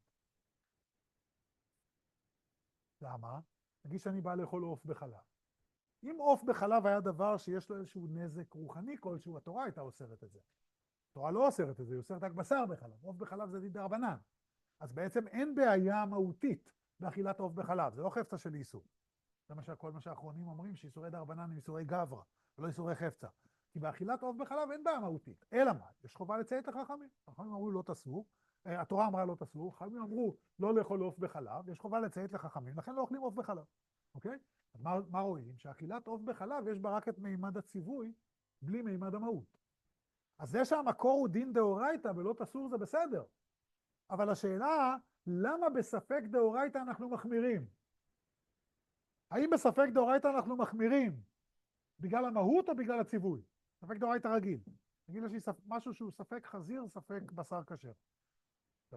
למה? נגיד שאני בא לאכול עוף בחלב. אם עוף בחלב היה דבר שיש לו איזשהו נזק רוחני כלשהו, התורה הייתה אוסרת את זה. התורה לא אוסרת את זה, היא אוסרת רק בשר בחלב. עוף בחלב זה דין דרבנן. אז בעצם אין בעיה מהותית באכילת עוף בחלב, זה לא חפצה של איסור. זה כל מה שהאחרונים אומרים, שאיסורי דרבנן הם איסורי גברא, ולא איסורי חפצה. כי באכילת עוף בחלב אין בעיה מהותית. אלא מה? יש חובה לציית לחכמים. החכמים אמרו לא תסור, התורה אמרה לא תסור, חכמים אמרו לא לאכול עוף בחלב, יש חובה לציית לחכמים, לכן לא אוכלים עוף בחלב. אוקיי? אז מה רואים? שאכילת עוף בחלב יש בה רק את מימד הציווי, בלי מימד המהות. אז זה שהמקור הוא דין דאורייתא ולא תסור זה בסדר. אבל השאלה, למה בספק דאורייתא אנחנו מחמירים? האם בספק דאורייתא אנחנו מחמירים בגלל המהות או בגלל הציווי? ספק דאורייתא רגיל. נגיד יש לי משהו שהוא ספק חזיר, ספק בשר כשר. טוב.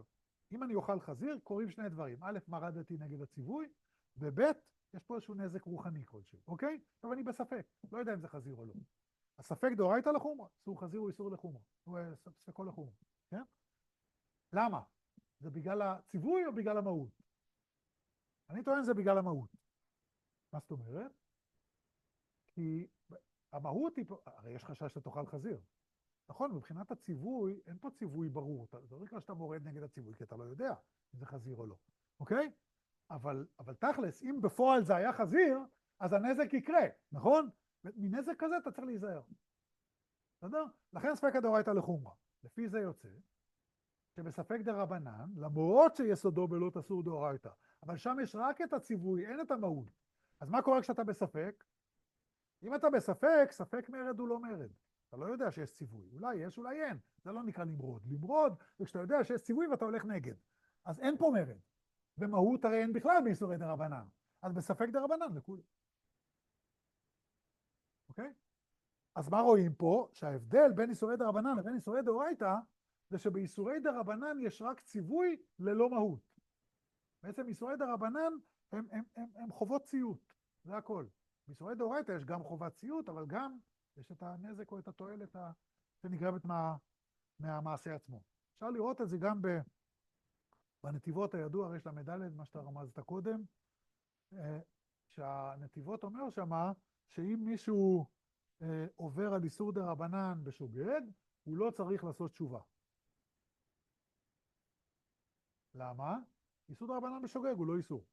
אם אני אוכל חזיר, קורים שני דברים. א', מרדתי נגד הציווי, וב', יש פה איזשהו נזק רוחני כלשהו, אוקיי? עכשיו אני בספק, לא יודע אם זה חזיר או לא. הספק דאורייתא לחומרא, איסור חזיר הוא איסור לחומרא, הוא ספקו לחומרא, כן? למה? זה בגלל הציווי או בגלל המהות? אני טוען שזה בגלל המהות. מה זאת אומרת? כי המהות היא, הרי יש חשש שתאכל חזיר. נכון, מבחינת הציווי, אין פה ציווי ברור. זה לא נקרא שאתה מורד נגד הציווי, כי אתה לא יודע אם זה חזיר או לא, אוקיי? אבל תכלס, אם בפועל זה היה חזיר, אז הנזק יקרה, נכון? מנזק כזה אתה צריך להיזהר. בסדר? לכן ספקא דאורייתא לחומרא. לפי זה יוצא שבספק דרבנן, למרות שיסודו בלא אסור דאורייתא, אבל שם יש רק את הציווי, אין את המהות. אז מה קורה כשאתה בספק? אם אתה בספק, ספק מרד הוא לא מרד. אתה לא יודע שיש ציווי. אולי יש, אולי אין. זה לא נקרא למרוד. למרוד זה כשאתה יודע שיש ציווי ואתה הולך נגד. אז אין פה מרד. במהות הרי אין בכלל באיסורי דרבנן. אז בספק דרבנן לכולי. אוקיי? אז מה רואים פה? שההבדל בין איסורי דרבנן לבין איסורי דאורייתא, זה שבאיסורי דרבנן יש רק ציווי ללא מהות. בעצם איסורי דרבנן הם חובות ציות. זה הכל. באיסורי דאורייתא יש גם חובת ציות, אבל גם יש את הנזק או את התועלת שנגרמת מהמעשה עצמו. אפשר לראות את זה גם בנתיבות הידוע, הרי יש למדלת, מה שאתה רמזת קודם, שהנתיבות אומר שמה, שאם מישהו עובר על איסור דרבנן בשוגג, הוא לא צריך לעשות תשובה. למה? איסור דרבנן בשוגג הוא לא איסור.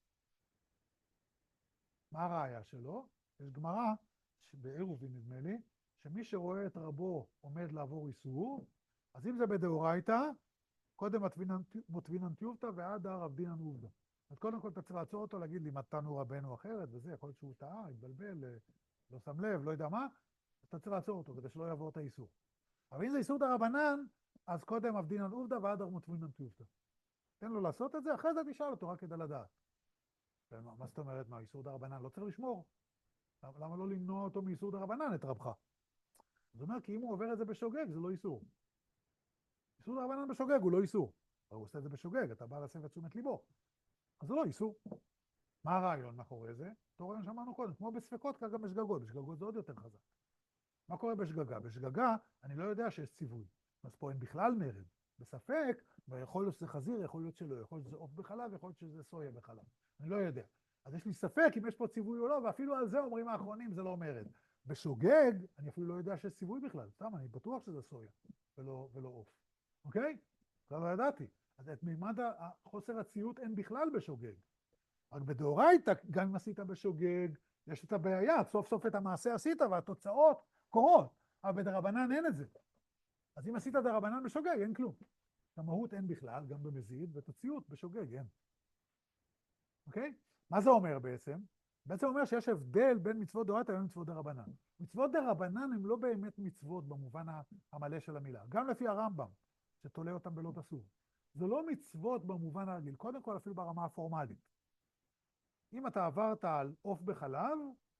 מה הראיה שלו? יש גמרא, בעירובין נדמה לי, שמי שרואה את רבו עומד לעבור איסור, אז אם זה בדאורייתא, קודם מוטבינן טיובתא ועד רב דינן עובדא. אז קודם כל אתה צריך לעצור אותו, להגיד לי מתנו רבנו אחרת, וזה יכול להיות שהוא טעה, התבלבל, לא שם לב, לא יודע מה, אתה צריך לעצור אותו כדי שלא יעבור את האיסור. אבל אם זה איסור דרבנן, אז קודם רב דינן עובדא ועד רב מוטבינן טיובתא. תן לו לעשות את זה, אחרי זה תשאל אותו רק כדי לדעת. מה זאת אומרת, מה, איסור דרבנן לא צריך לשמור? למה לא למנוע אותו מאיסור דרבנן את רבך? זאת אומרת, כי אם הוא עובר את זה בשוגג, זה לא איסור. איסור דרבנן בשוגג הוא לא איסור. אבל הוא עושה את זה בשוגג, אתה בא להסב את תשומת ליבו. אז זה לא איסור. מה הרעיון מאחורי זה? אותו רעיון שאמרנו קודם, כמו בספקות, כך גם בשגגות. בשגגות זה עוד יותר חזק. מה קורה בשגגה? בשגגה אני לא יודע שיש ציווי. אז פה אין בכלל מרד. בספק, ויכול להיות שזה חזיר, יכול להיות שלא, יכול להיות שזה עוף בחלב, יכול להיות שזה סויה בחלב. אני לא יודע. אז יש לי ספק אם יש פה ציווי או לא, ואפילו על זה אומרים האחרונים, זה לא מרד. בשוגג, אני אפילו לא יודע שיש ציווי בכלל. סתם, אני בטוח שזה סויה, ולא עוף. אוקיי? כבר לא ידעתי. אז את מימד חוסר הציות אין בכלל בשוגג. רק בדאורייתא, גם אם עשית בשוגג, יש את הבעיה, סוף סוף את המעשה עשית, והתוצאות קורות. אבל בדרבנן אין את זה. אז אם עשית דרבנן בשוגג, אין כלום. את המהות אין בכלל, גם במזיד, ואת הציות בשוגג אין. אוקיי? מה זה אומר בעצם? בעצם אומר שיש הבדל בין מצוות דאורייתא לבין מצוות דרבנן. מצוות דרבנן הן לא באמת מצוות במובן המלא של המילה. גם לפי הרמב"ם, שתולה אותם בלא אסור. זה לא מצוות במובן הרגיל, קודם כל אפילו ברמה הפורמלית. אם אתה עברת על עוף בחלב,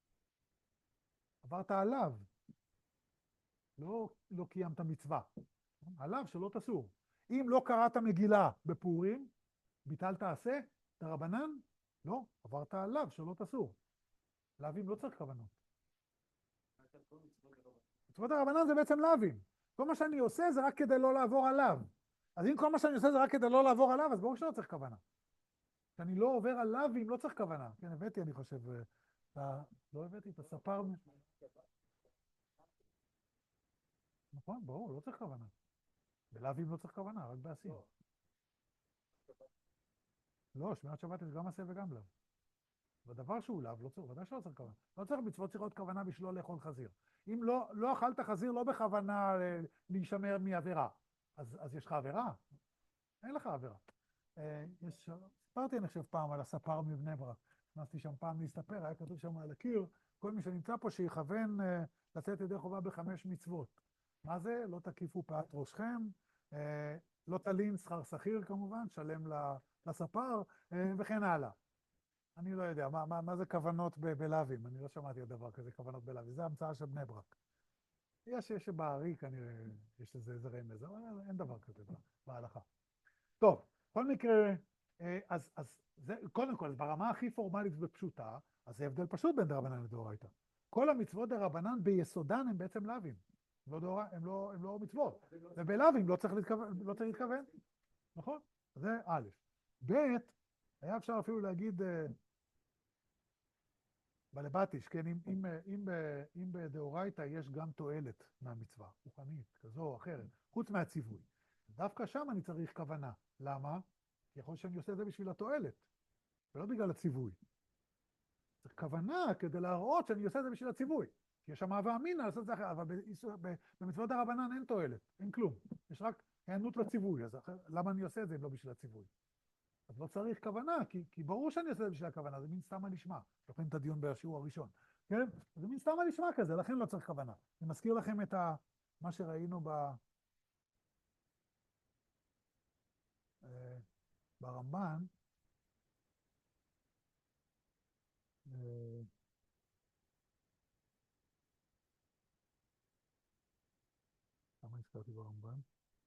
עברת עליו. לא קיימת מצווה. עליו שלא תסור. אם לא קראת מגילה בפורים, ביטלת עשה, דרבנן, לא, עברת עליו שלא תסור. לאווים לא צריך כוונות. מצוות דרבנן זה בעצם לאווים. כל מה שאני עושה זה רק כדי לא לעבור עליו. אז אם כל מה שאני עושה זה רק כדי לא לעבור עליו, אז ברור שלא צריך כוונה. כשאני לא עובר עליו אם לא צריך כוונה. כן, הבאתי, אני חושב, לא הבאתי את הספר. נכון, ברור, לא צריך כוונה. בלאווים לא צריך כוונה, רק בעשים. לא, שמירת שבת יש גם עשה וגם לאו. בדבר שהוא לאו, לא צריך, ודאי שלא צריך כוונה. לא צריך מצוות צריכות כוונה בשביל לא לאכול חזיר. אם לא אכלת חזיר לא בכוונה להישמר מעבירה, אז יש לך עבירה? אין לך עבירה. סיפרתי, אני חושב, פעם על הספר מבני ברק. נכנסתי שם פעם להסתפר, היה כתוב שם על הקיר, כל מי שנמצא פה שיכוון לצאת ידי חובה ב5 מצוות. מה זה? לא תקיפו פאת ראשכם, לא תלין שכר שכיר כמובן, שלם לספר, וכן הלאה. אני לא יודע, מה זה כוונות בלאווים? אני לא שמעתי על דבר כזה, כוונות בלאווים. זה המצאה של בני ברק. יש שבערי כנראה, יש איזה רמז, אבל אין דבר כזה בהלכה. טוב, בכל מקרה, אז זה, קודם כל, ברמה הכי פורמלית ופשוטה, אז זה הבדל פשוט בין דרבנן לדאורייתא. כל המצוות דרבנן ביסודן הם בעצם לאווים. הם לא מצוות. ובלאווים לא צריך להתכוון. נכון? זה א'. ב', היה אפשר אפילו להגיד בלבטיש, כן, אם בדאורייתא יש גם תועלת מהמצווה, רוחנית, כזו או אחרת, חוץ מהציווי. דווקא שם אני צריך כוונה. למה? כי יכול שאני עושה את זה בשביל התועלת, ולא בגלל הציווי. צריך כוונה כדי להראות שאני עושה את זה בשביל הציווי. כי יש שם הווה אמינא לעשות את זה אחר, אבל במצוות דרבנן אין תועלת, אין כלום. יש רק היענות לציווי, אז למה אני עושה את זה אם לא בשביל הציווי? אז לא צריך כוונה, כי ברור שאני עושה את זה בשביל הכוונה, זה מין סתם הנשמע. זוכרים את הדיון בשיעור הראשון, כן? זה מין סתם הנשמע כזה, לכן לא צריך כוונה. אני מזכיר לכם את מה שראינו ברמב"ן, למה הזכרתי ברמב"ן?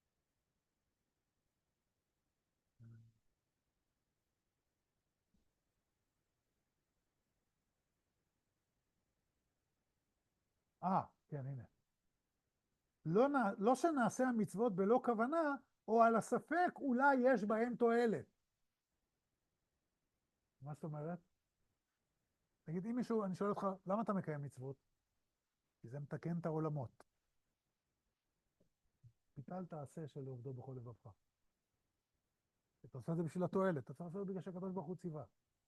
כן, הנה. לא שנעשה המצוות בלא כוונה, או על הספק אולי יש בהם תועלת. מה זאת אומרת? תגיד, אם מישהו, אני שואל אותך, למה אתה מקיים מצוות? כי זה מתקן את העולמות. ביטל תעשה של עובדו בכל לבבך. אתה עושה את זה בשביל התועלת, אתה צריך לעשות את זה בגלל שהקדוש ברוך הוא ציווה.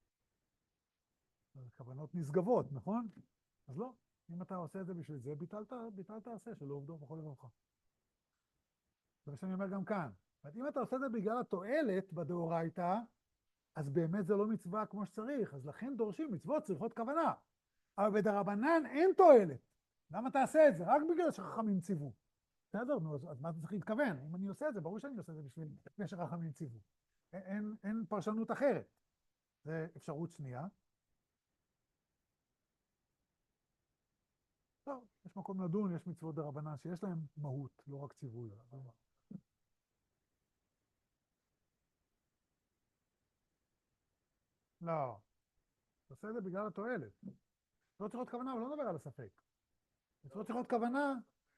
כוונות נשגבות, נכון? אז לא. אם אתה עושה את זה בשביל זה, ביטל תעשה של עובדו בכל לבבך. זה מה שאני אומר גם כאן. אם אתה עושה את זה בגלל התועלת בדאורייתא, אז באמת זה לא מצווה כמו שצריך, אז לכן דורשים מצוות צריכות כוונה. אבל בדרבנן אין תועלת. למה תעשה את זה? רק בגלל שחכמים ציוו. בסדר, נו, אז מה אתה צריך להתכוון? אם אני עושה את זה, ברור שאני עושה את זה בשביל שחכמים ציוו. אין פרשנות אחרת. זה אפשרות שנייה. טוב, יש מקום לדון, יש מצוות דרבנן שיש להם מהות, לא רק ציווי. לא, אתה עושה את זה בגלל התועלת. לא צריך להיות כוונה, אבל לא נדבר על הספק. לא צריך להיות כוונה.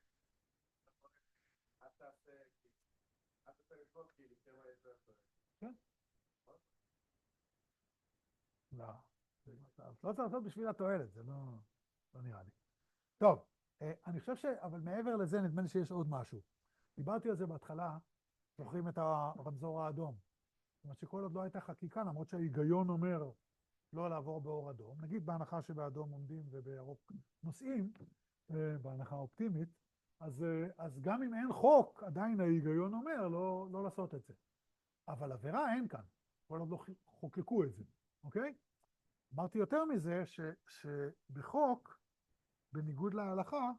כן. לא, לא צריך לעשות בשביל התועלת, זה לא נראה לי. טוב, אני חושב אבל מעבר לזה נדמה לי שיש עוד משהו. דיברתי על זה בהתחלה, זוכרים את הרמזור האדום. זאת אומרת שכל עוד לא הייתה חקיקה, למרות שההיגיון אומר לא לעבור באור אדום, נגיד בהנחה שבאדום עומדים ובירוק נוסעים, בהנחה אופטימית, אז גם אם אין חוק, עדיין ההיגיון אומר לא לעשות את זה. אבל עבירה אין כאן, כל עוד לא חוקקו את זה, אוקיי? אמרתי יותר מזה שבחוק, בניגוד להלכה,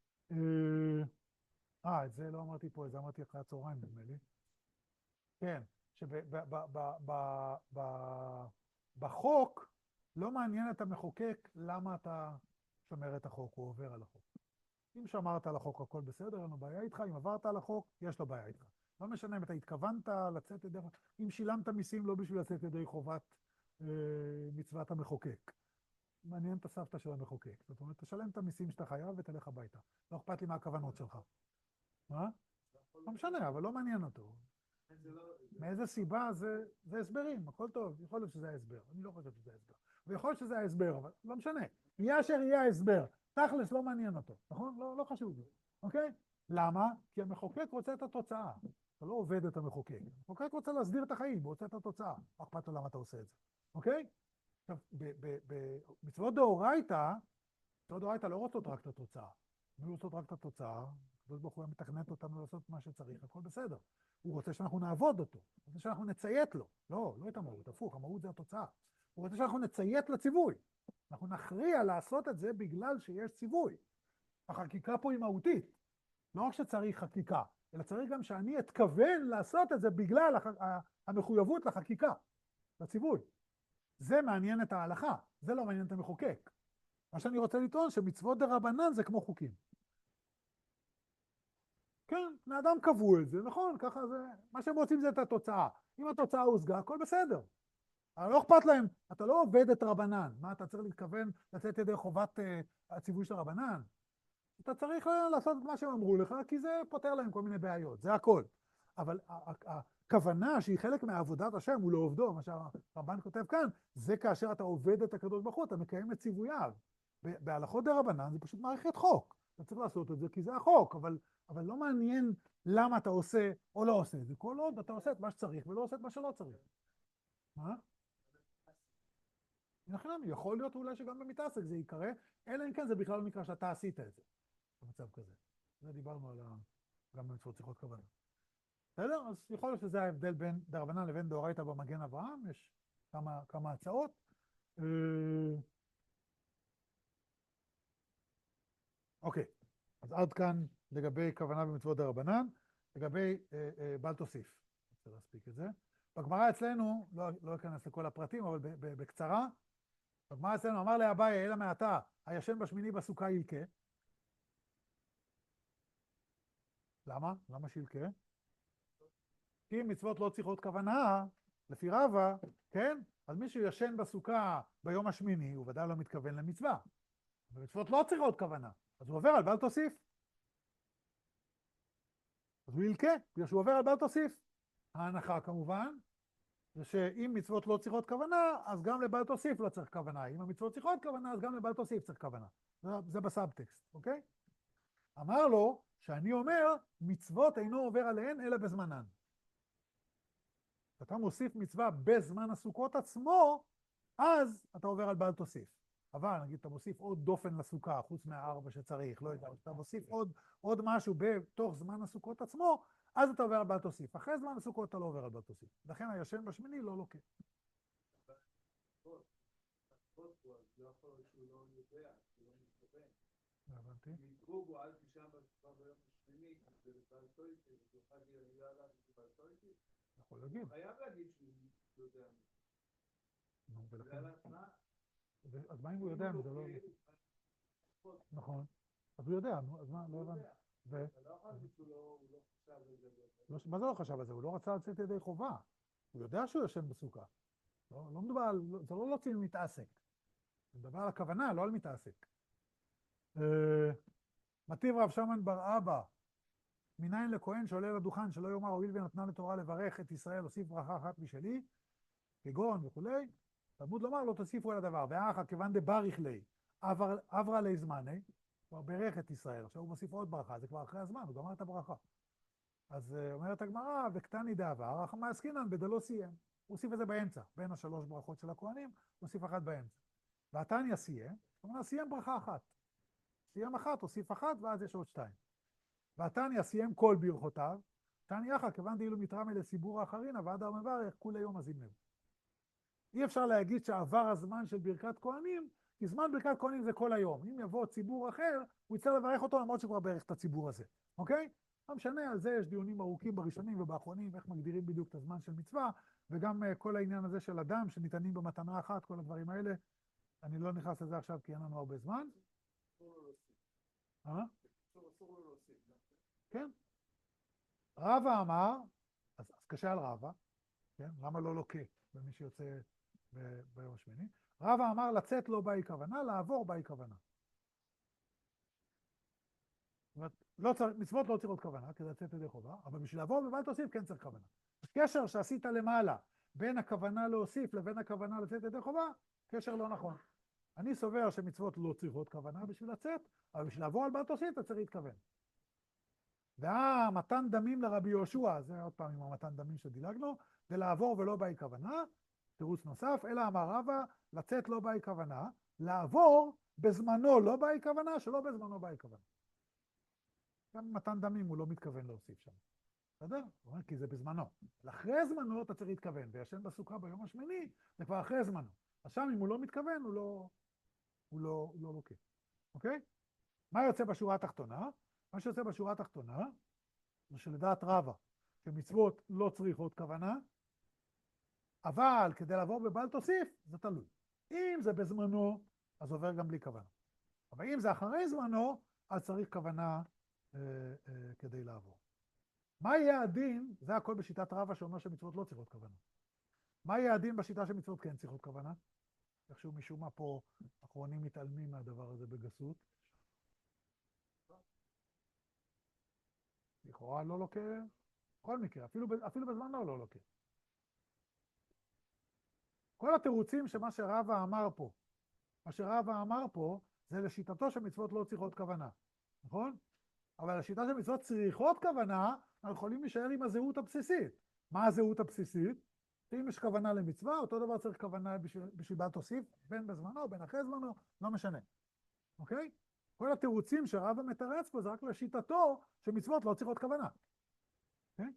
את זה לא אמרתי פה, את זה אמרתי אחרי הצהריים, נדמה לי. כן, שבחוק לא מעניין את המחוקק למה אתה שומר את החוק, הוא עובר על החוק. אם שמרת על החוק הכל בסדר, אין לו בעיה איתך, אם עברת על החוק, יש לו בעיה איתך. לא משנה אם אתה התכוונת לצאת ידי, אם שילמת מיסים לא בשביל לצאת ידי חובת מצוות המחוקק. מעניין את הסבתא של המחוקק. זאת אומרת, תשלם את המיסים שאתה חייב ותלך הביתה. לא אכפת לי מה הכוונות שלך. מה? לא משנה, אבל לא מעניין אותו. מאיזה סיבה זה הסברים, הכל טוב, יכול להיות שזה ההסבר. אני לא חושב שזה ההסבר. ויכול להיות שזה ההסבר, אבל לא משנה. יהיה אשר יהיה ההסבר. תכלס לא מעניין אותו, נכון? לא חשוב לי, אוקיי? למה? כי המחוקק רוצה את התוצאה. אתה לא עובד את המחוקק. המחוקק רוצה להסדיר את החיים, הוא רוצה את התוצאה. לא אכפת לו למה אתה עושה את זה, אוקיי? עכשיו, במצוות דאורייתא, מצוות דאורייתא לא רוצות רק את התוצאה. אם רוצות רק את התוצאה, הקדוש ברוך הוא מתכנת אותנו לעשות מה שצריך, הכל בסדר. הוא רוצה שאנחנו נעבוד אותו, הוא רוצה שאנחנו נציית לו. לא את המהות, הפוך, המהות זה התוצאה. הוא רוצה שאנחנו נציית לציווי. אנחנו נכריע לעשות את זה בגלל שיש ציווי. החקיקה פה היא מהותית. לא רק שצריך חקיקה, אלא צריך גם שאני אתכוון לעשות את זה בגלל המחויבות לחקיקה, לציווי. זה מעניין את ההלכה, זה לא מעניין את המחוקק. מה שאני רוצה לטעון שמצוות דרבנן זה כמו חוקים. כן, בני אדם קבעו את זה, נכון, ככה זה, מה שהם רוצים זה את התוצאה. אם התוצאה הושגה, הכל בסדר. אבל לא אכפת להם, אתה לא עובד את רבנן. מה, אתה צריך להתכוון לצאת ידי חובת הציווי של רבנן? אתה צריך לעשות את מה שהם אמרו לך, כי זה פותר להם כל מיני בעיות, זה הכל. אבל הכוונה שהיא חלק מעבודת השם הוא לעובדו, מה שהרמב"ן כותב כאן, זה כאשר אתה עובד את הקדוש ברוך הוא, אתה מקיים את ציווייו. בהלכות דרבנן זה פשוט מערכת חוק. אתה צריך לעשות את זה כי זה החוק, אבל לא מעניין למה אתה עושה או לא עושה את זה. כל עוד אתה עושה את מה שצריך ולא עושה את מה שלא צריך. מה? נכון, יכול להיות אולי שגם במתעסק זה יקרה, אלא אם כן זה בכלל לא מקרה שאתה עשית את זה, במצב כזה. זה דיברנו על גם במצוות צריכות כוונה. בסדר? אז יכול להיות שזה ההבדל בין דרבנן לבין דאורייתא במגן אברהם, יש כמה הצעות. אוקיי, אז עד כאן לגבי כוונה במצוות דרבנן, לגבי בל תוסיף. אני רוצה להספיק את זה. בגמרא אצלנו, לא אכנס לכל הפרטים, אבל בקצרה, בגמרא אצלנו אמר לאביי, אלא מעתה, הישן בשמיני בסוכה ילקה. למה? למה שילקה? כי מצוות לא צריכות כוונה, לפי רבא, כן? אז מי שישן בסוכה ביום השמיני, הוא ודאי לא מתכוון למצווה. ומצוות לא צריכות כוונה, אז הוא עובר על בל תוסיף. אז הוא ילקה, בגלל שהוא עובר על בל תוסיף. ההנחה כמובן, זה שאם מצוות לא צריכות כוונה, אז גם לבל תוסיף לא צריך כוונה. אם המצוות צריכות כוונה, אז גם לבל תוסיף צריך כוונה. זה בסאבטקסט, אוקיי? אמר לו שאני אומר, מצוות אינו עובר עליהן אלא בזמנן. אתה מוסיף מצווה בזמן הסוכות עצמו, אז אתה עובר על בל תוסיף. אבל נגיד אתה מוסיף עוד דופן לסוכה, חוץ מהארבע שצריך, לא יודע, אתה מוסיף עוד משהו בתוך זמן הסוכות עצמו, אז אתה עובר על בל תוסיף. אחרי זמן הסוכות אתה לא עובר על בל תוסיף. לכן הישן בשמיני לא לוקה. לא הבנתי. יכול להגיד. חייב להגיד שהוא יודע. נו, ולכן... אז מה אם הוא יודע? זה לא... נכון. אז הוא יודע, אז מה? לא הבנתי. מה זה לא חשב על זה? הוא לא רצה לצאת ידי חובה. הוא יודע שהוא יושן בסוכה. לא מדובר על... זה לא להוציא מתעסק. זה מדבר על הכוונה, לא על מתעסק. מטיב רב שמן בר אבא, מניין לכהן שעולה לדוכן שלא יאמר הואיל ונתנה לתורה לברך את ישראל, הוסיף ברכה אחת משלי, כגון וכולי, תלמוד לומר לא תוסיפו על הדבר, ואחר כיוון דבריך לי, עברה לי זמני, כבר ברך את ישראל, עכשיו הוא מוסיף עוד ברכה, זה כבר אחרי הזמן, הוא גמר את הברכה. אז אומרת הגמרא, וקטני דעבר, אך מה עסקינן בדלא סיים. הוא הוסיף את זה באמצע, בין השלוש ברכות של הכהנים, הוא הוסיף אחת באמצע. והתניא סיים, זאת אומרת, סיים ברכה אחת. סיים אחת, הוסיף אחת, ואז יש עוד שתיים. והתניא סיים כל ברכותיו, תניא אחר, כיוון דאילו מתרמה לציבור האחרין, הוועדה מברך, כולי יום עזים לב. אי אפשר להגיד שעבר הזמן של ברכת כהנים, כי זמן ברכת כהנים זה כל היום. אם יבוא ציבור אחר, הוא יצטרך לברך אותו, למרות שכבר ברך את הציבור הזה. אוקיי? לא משנה, על זה יש דיונים ארוכים בראשונים ובאחרונים, איך מגדירים בדיוק את הזמן של מצווה, וגם כל העניין הזה של אדם שניתנים במתנה אחת, כל הדברים האלה. אני לא נכנס לזה עכשיו כי אין לנו הרבה זמן. כן. רבא אמר, אז קשה על רבא, כן? למה לא לוקה במי שיוצא ביום השמיני? רבא אמר לצאת לא באי כוונה, לעבור באי כוונה. זאת אומרת, מצוות לא צריכות כוונה, כדי לצאת ידי חובה, אבל בשביל לעבור בבל תוסיף כן צריך כוונה. קשר שעשית למעלה בין הכוונה להוסיף לבין הכוונה לצאת ידי חובה, קשר לא נכון. אני סובר שמצוות לא צריכות כוונה בשביל לצאת, אבל בשביל לעבור על בל תוסיף אתה צריך להתכוון. מתן דמים לרבי יהושע, זה עוד פעם עם המתן דמים שדילגנו, זה לעבור ולא באי כוונה, תירוץ נוסף, אלא אמר רבא, לצאת לא באי כוונה, לעבור בזמנו לא באי כוונה, שלא בזמנו באי כוונה. גם מתן דמים הוא לא מתכוון להוסיף שם. בסדר? כי זה בזמנו. לאחרי זמנו אתה צריך להתכוון, וישן בסוכה ביום השמיני, זה כבר אחרי זמנו. אז שם אם הוא לא מתכוון, הוא לא לוקה. אוקיי? מה יוצא בשורה התחתונה? מה שיוצא בשורה התחתונה, זה שלדעת רבא, שמצוות לא צריכות כוונה, אבל כדי לעבור בבל תוסיף, זה תלוי. אם זה בזמנו, אז עובר גם בלי כוונה. אבל אם זה אחרי זמנו, אז צריך כוונה כדי לעבור. מה יהיה הדין? זה הכל בשיטת רבא שאומר שמצוות לא צריכות כוונה. מה יהיה הדין בשיטה שמצוות כן צריכות כוונה? איכשהו משום מה פה אחרונים מתעלמים מהדבר הזה בגסות. לכאורה לא לוקה, בכל מקרה, אפילו בזמן לא לוקה. כל התירוצים שמה שרבא אמר פה, מה שרבא אמר פה זה לשיטתו שמצוות לא צריכות כוונה, נכון? אבל לשיטה שמצוות צריכות כוונה, אנחנו יכולים להישאר עם הזהות הבסיסית. מה הזהות הבסיסית? אם יש כוונה למצווה, אותו דבר צריך כוונה בשביל בעל תוסיף, בין בזמנו, בין אחרי זמנו, לא משנה. אוקיי? כל התירוצים שהרבא מתרץ פה זה רק לשיטתו שמצוות לא צריכות כוונה. אוקיי?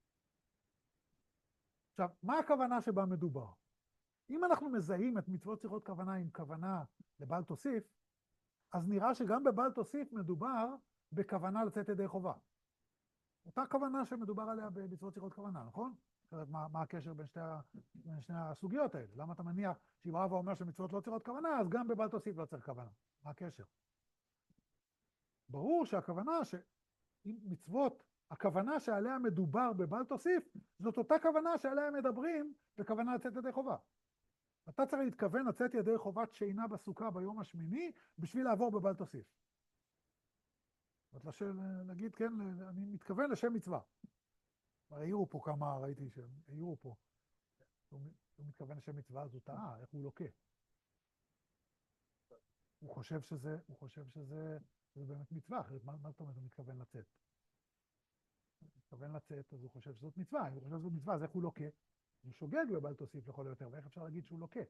עכשיו, מה הכוונה שבה מדובר? אם אנחנו מזהים את מצוות צריכות כוונה עם כוונה לבעל תוסיף, אז נראה שגם בבעל תוסיף מדובר בכוונה לצאת ידי חובה. אותה כוונה שמדובר עליה במצוות צריכות כוונה, נכון? אחרת מה הקשר בין שני הסוגיות האלה? למה אתה מניח שאם רבא אומר שמצוות לא צריכות כוונה, אז גם בבעל תוסיף לא צריך כוונה? מה הקשר? ברור שהכוונה שאם מצוות, הכוונה שעליה מדובר בבעל תוסיף, זאת אותה כוונה שעליה מדברים בכוונה לצאת ידי חובה. אתה צריך להתכוון לצאת ידי חובת שינה בסוכה ביום השמיני בשביל לעבור בבעל תוסיף. להגיד, כן, אני מתכוון לשם מצווה. העירו פה כמה, ראיתי שהעירו פה. הוא מתכוון לשם מצווה, אז הוא טעה, איך הוא לוקה. הוא חושב שזה באמת מצווה, אחרת מה זאת אומרת הוא מתכוון לצאת? הוא מתכוון לצאת, אז הוא חושב שזאת מצווה. אם הוא חושב שזאת מצווה, אז איך הוא לוקה? הוא שוגג בבעל תוסיף לכל היותר, ואיך אפשר להגיד שהוא לוקה?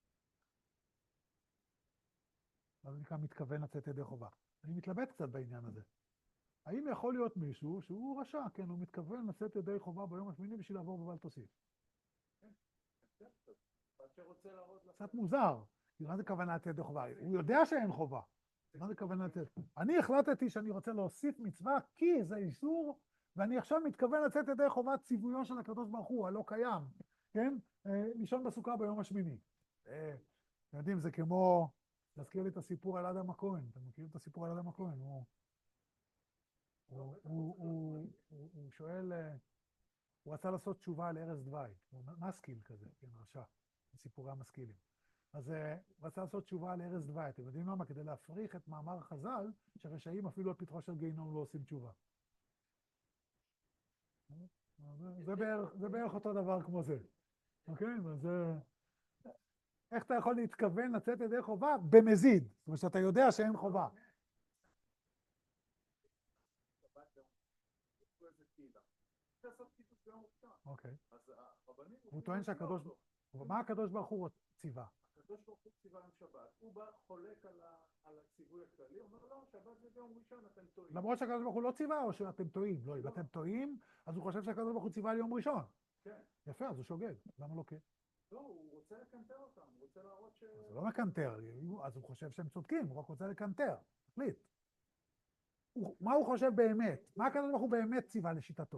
אז זה נקרא מתכוון לצאת ידי חובה. אני מתלבט קצת בעניין הזה. האם יכול להיות מישהו שהוא רשע, כן, הוא מתכוון לצאת ידי חובה ביום השמיני בשביל לעבור בבעל תוסיף? קצת מוזר. מה זה כוונה לצאת ידי חובה? הוא יודע שאין חובה. מה זה כוונה לצאת? אני החלטתי שאני רוצה להוסיף מצווה כי זה איסור, ואני עכשיו מתכוון לצאת ידי חובת ציוויו של הקדוש ברוך הוא, הלא קיים, כן? לישון בסוכה ביום השמיני. אתם יודעים, זה כמו, להזכיר לי את הסיפור על אדם הכהן. אתם מכירים את הסיפור על אדם הכהן? הוא שואל, הוא רצה לעשות תשובה על ערש דווי, הוא משכיל כזה, כן, רשע, סיפורי המשכילים. אז הוא רצה לעשות תשובה על ערש דווי, אתם יודעים למה? כדי להפריך את מאמר חז"ל, שרשעים אפילו על פתחו של גיהינום לא עושים תשובה. זה בערך אותו דבר כמו זה. אוקיי? אז איך אתה יכול להתכוון לצאת ידי חובה במזיד? זאת אומרת שאתה יודע שאין חובה. אוקיי. הוא טוען שהקדוש... מה הקדוש ברוך הוא ציווה? הקדוש ברוך הוא ציווה עם שבת. הוא בא חולק על הציווי הכללי, הוא אומר לא, שבת זה ביום ראשון, אתם טועים. למרות שהקדוש ברוך הוא לא ציווה או שאתם טועים? לא, אם אתם טועים, אז הוא חושב שהקדוש ברוך הוא ציווה ליום ראשון. כן. יפה, אז הוא שוגג. למה לא כן? לא, הוא רוצה לקנטר אותם, הוא רוצה להראות זה לא מקנטר, אז הוא חושב שהם צודקים, הוא רק רוצה לקנטר. תחליט. מה הוא חושב באמת? מה הקדוש ברוך הוא באמת ציווה לשיטתו?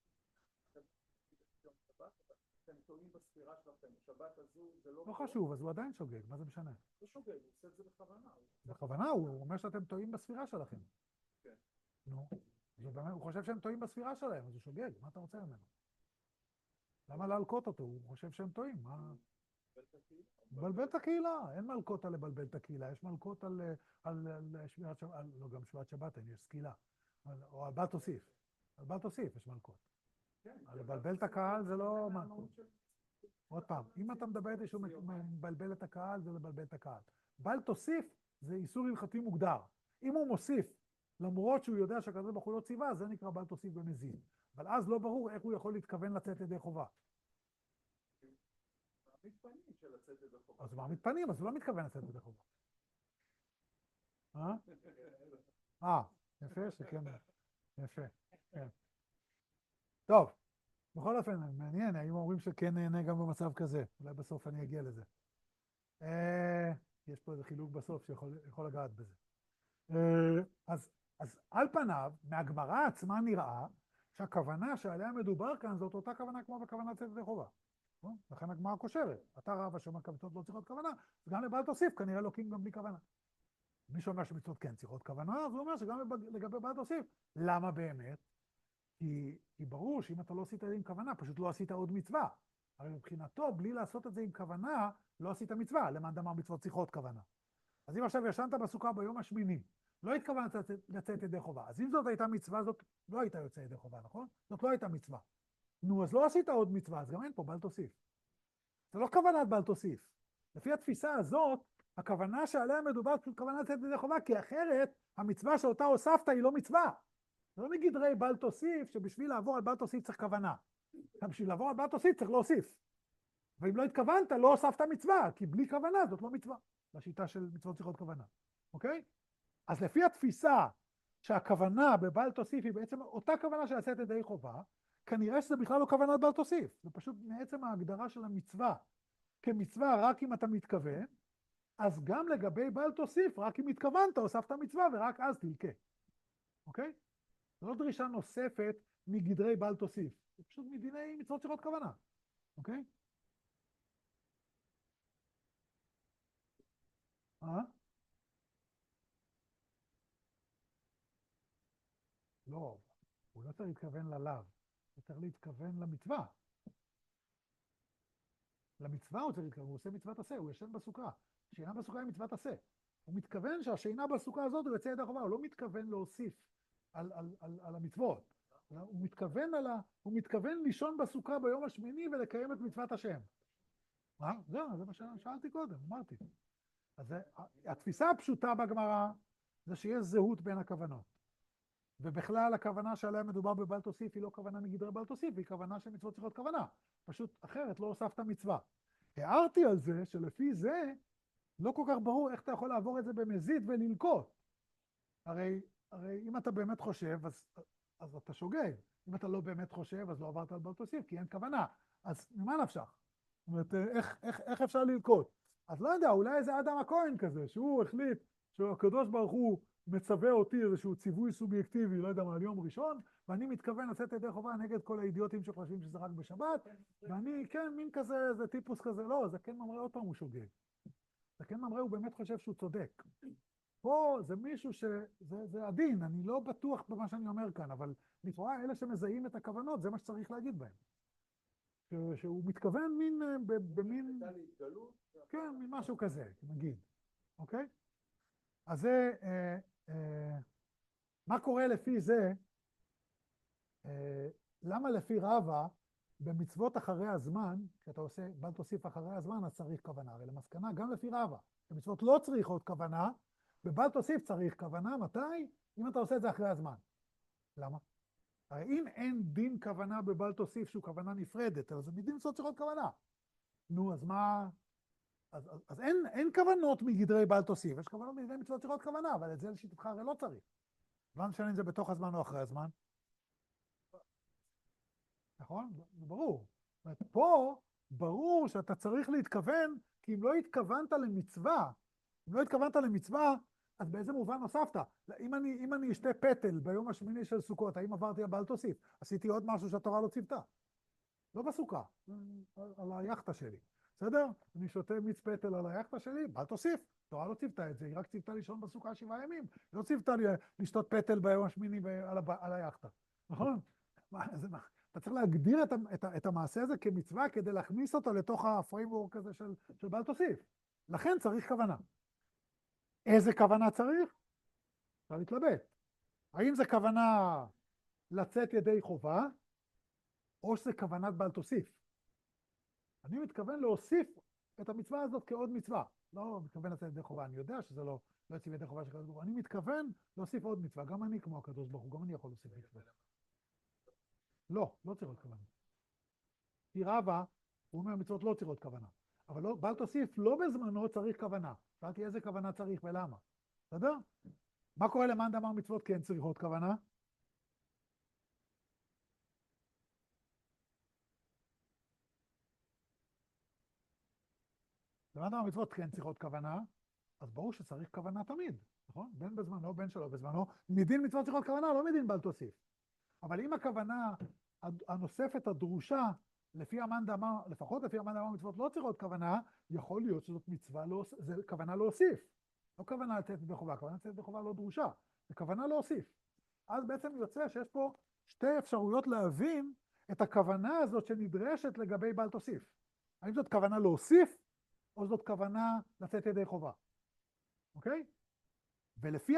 אתם טועים בספירה שלכם, שבת הזו זה לא... לא חשוב, אז הוא עדיין שוגג, מה זה משנה? לא שוגג, הוא עושה את זה בכוונה. בכוונה, הוא אומר שאתם טועים בספירה שלכם. כן. נו, הוא חושב שהם טועים בספירה שלהם, אז הוא שוגג, מה אתה רוצה ממנו? למה להלקות אותו? הוא חושב שהם טועים, מה... לבלבל את הקהילה, אין מלקות על לבלבל את הקהילה, יש מלקות על שמירת שבת, לא, גם שמירת שבת, יש סקילה, או על בל תוסיף, על בל תוסיף יש מלקות. על לבלבל את הקהל זה לא... עוד פעם, אם אתה מדבר איתי שהוא מבלבל את הקהל, זה לבלבל את הקהל. בל תוסיף זה איסור הלכתי מוגדר. אם הוא מוסיף, למרות שהוא יודע שהקדוש ברוך הוא לא ציווה, זה נקרא בל תוסיף במזיד. אבל אז לא ברור איך הוא יכול להתכוון לצאת ידי חובה. מתפנים של לצאת ידי חובה. אז מה מתפנים? אז הוא לא מתכוון לצאת ידי חובה. יפה שכן. יפה, כן. טוב, בכל אופן, מעניין, האם אומרים שכן נהנה גם במצב כזה. אולי בסוף אני אגיע לזה. יש פה איזה חילוק בסוף שיכול לגעת בזה. אז על פניו, מהגמרא עצמה נראה שהכוונה שעליה מדובר כאן זאת אותה כוונה כמו בכוונה לצאת ידי חובה. לכן הגמרא קושרת. אתה רבא שאומר כוונות לא צריכות כוונה, אז גם לבעל תוסיף כנראה לוקים גם בלי כוונה. מי שאומר שמצוות כן צריכות כוונה, אז הוא אומר שגם לגבי בעל תוסיף. למה באמת? כי ברור שאם אתה לא עשית את זה עם כוונה, פשוט לא עשית עוד מצווה. הרי מבחינתו, בלי לעשות את זה עם כוונה, לא עשית מצווה. למאן דאמר מצוות צריכות כוונה. אז אם עכשיו ישנת בסוכה ביום השמיני, לא התכוונת לצאת ידי חובה. אז אם זאת הייתה מצווה, זאת לא הייתה יוצא ידי חובה, נכון? זאת לא הייתה מצווה. נו, אז לא עשית עוד מצווה, אז גם אין פה בעל תוסיף. זה לא כוונת בעל תוסיף. לפי התפיסה הזאת, הכוונה שעליה מדובר פשוט כוונה לצאת ידי חובה, כי אחרת המצווה שאותה הוספת היא לא מצווה. זה לא מגדרי בעל תוסיף, שבשביל לעבור על בעל תוסיף צריך כוונה. בשביל לעבור על בעל תוסיף צריך להוסיף. ואם לא התכוונת, לא הוספת מצווה, כי בלי כוונה זאת לא מצווה. בשיטה של מצוות צריכות כוונה. אוקיי? אז לפי התפיסה שהכוונה בבעל תוסיף היא בעצם אותה כוונה של לצאת ידי חובה, כנראה שזה בכלל לא כוונת בעל תוסיף. זה פשוט מעצם ההגדרה של המצווה כמצווה רק אם אתה מתכוון, אז גם לגבי בעל תוסיף, רק אם התכוונת, הוספת מצווה ורק אז תלכה. אוקיי? זו לא דרישה נוספת מגדרי בעל תוסיף. זה פשוט מדיני מצוות צריכות כוונה. אוקיי? לא, הוא לא צריך להתכוון ללאו, הוא צריך להתכוון למצווה. למצווה הוא צריך להתכוון, הוא עושה מצוות עשה, הוא ישן בסוכה. שינה בסוכה היא מצוות עשה. הוא מתכוון שהשינה בסוכה הזאת הוא יוצא ידי חובה, הוא לא מתכוון להוסיף על המצוות. הוא מתכוון לישון בסוכה ביום השמיני ולקיים את מצוות השם. מה? זה מה ששאלתי קודם, אמרתי. אז התפיסה הפשוטה בגמרא זה שיש זהות בין הכוונות. ובכלל הכוונה שעליה מדובר בבעל תוסיף היא לא כוונה מגדרי בעל תוסיף, היא כוונה של מצוות צריכות כוונה. פשוט אחרת לא הוספת מצווה. הערתי על זה שלפי זה לא כל כך ברור איך אתה יכול לעבור את זה במזיד וללקוט. הרי אם אתה באמת חושב, אז אתה שוגג. אם אתה לא באמת חושב, אז לא עברת על בעל תוסיף, כי אין כוונה. אז ממה נפשך? זאת אומרת, איך אפשר ללקוט? אז לא יודע, אולי איזה אדם הכהן כזה, שהוא החליט שהקדוש ברוך הוא מצווה אותי איזשהו ציווי סובייקטיבי, לא יודע מה, על יום ראשון, ואני מתכוון לצאת ידי חובה נגד כל האידיוטים שחושבים שזה רק בשבת, ואני, כן, מין כזה, זה טיפוס כזה, לא, זקן ממרא עוד פעם הוא שוגג. זקן ממרא הוא באמת חושב שהוא צודק. פה זה מישהו זה הדין, אני לא בטוח במה שאני אומר כאן, אבל לכאורה אלה שמזהים את הכוונות, זה מה שצריך להגיד בהם. שהוא מתכוון במין, כן, מין משהו כזה, נגיד, אוקיי? אז זה, מה קורה לפי זה, למה לפי רבא, במצוות אחרי הזמן, כשאתה עושה, בעל תוסיף אחרי הזמן, אז צריך כוונה. הרי למסקנה, גם לפי רבא, במצוות לא צריכות כוונה, בבעל תוסיף צריך כוונה, מתי? אם אתה עושה את זה אחרי הזמן. למה? הרי אם אין דין כוונה בבעל תוסיף שהוא כוונה נפרדת, אז מדין מצוות צריכות כוונה. נו, אז מה? אז אין כוונות מגדרי בעל תוסיף, יש כוונות מגדרי מצוות צריכות כוונה, אבל את זה לשיטתך הרי לא צריך. לא משנה אם זה בתוך הזמן או אחרי הזמן. נכון? זה ברור. פה ברור שאתה צריך להתכוון, כי אם לא התכוונת למצווה, אז באיזה מובן הוספת? אם אני אשתה פטל ביום השמיני של סוכות, האם עברתי על בעל תוסיף? עשיתי עוד משהו שהתורה לא ציוותה. לא בסוכה, על היחטה שלי. בסדר? אני שותה מיץ פטל על היחטה שלי, בעל תוסיף. התורה לא ציוותה את זה, היא רק ציוותה לישון בסוכה 7 ימים. היא לא ציוותה לשתות פטל ביום השמיני על היחטה. נכון? אתה צריך להגדיר את המעשה הזה כמצווה כדי להכניס אותו לתוך הפריימוורק הזה של בעל תוסיף. לכן צריך כוונה. איזה כוונה צריך? אפשר להתלבט. האם זה כוונה לצאת ידי חובה, או שזה כוונת בעל תוסיף? אני מתכוון להוסיף את המצווה הזאת כעוד מצווה. לא מתכוון לצאת ידי חובה, אני יודע שזה לא יוצא ידי חובה של הקדוש ברוך הוא. אני מתכוון להוסיף עוד מצווה, גם אני כמו הקדוש ברוך הוא, גם אני יכול להוסיף מצווה. לא צריך עוד כוונה. כי רבא, הוא אומר מצוות לא צריך עוד כוונה. אבל לא, בעל תוסיף לא בזמנו צריך כוונה. שאלתי איזה כוונה צריך ולמה. בסדר? מה קורה למאן דאמר מצוות כן צריכות כוונה? למאן דאמר מצוות כן צריכות כוונה, אז ברור שצריך כוונה תמיד, נכון? בין בזמנו, בין שלא בזמנו. מדין מצוות צריכות כוונה, לא מדין בעל תוסיף. אבל אם הכוונה הנוספת הדרושה, לפחות לפי המאן דאמר מצוות לא צריכות כוונה, יכול להיות שזאת מצווה, זה כוונה להוסיף. לא כוונה לצאת ידי חובה, כוונה לצאת ידי חובה לא דרושה, זה כוונה להוסיף. אז בעצם יוצא שיש פה שתי אפשרויות להבין את הכוונה הזאת שנדרשת לגבי בל תוסיף. האם זאת כוונה להוסיף, או זאת כוונה לצאת ידי חובה. אוקיי? ולפי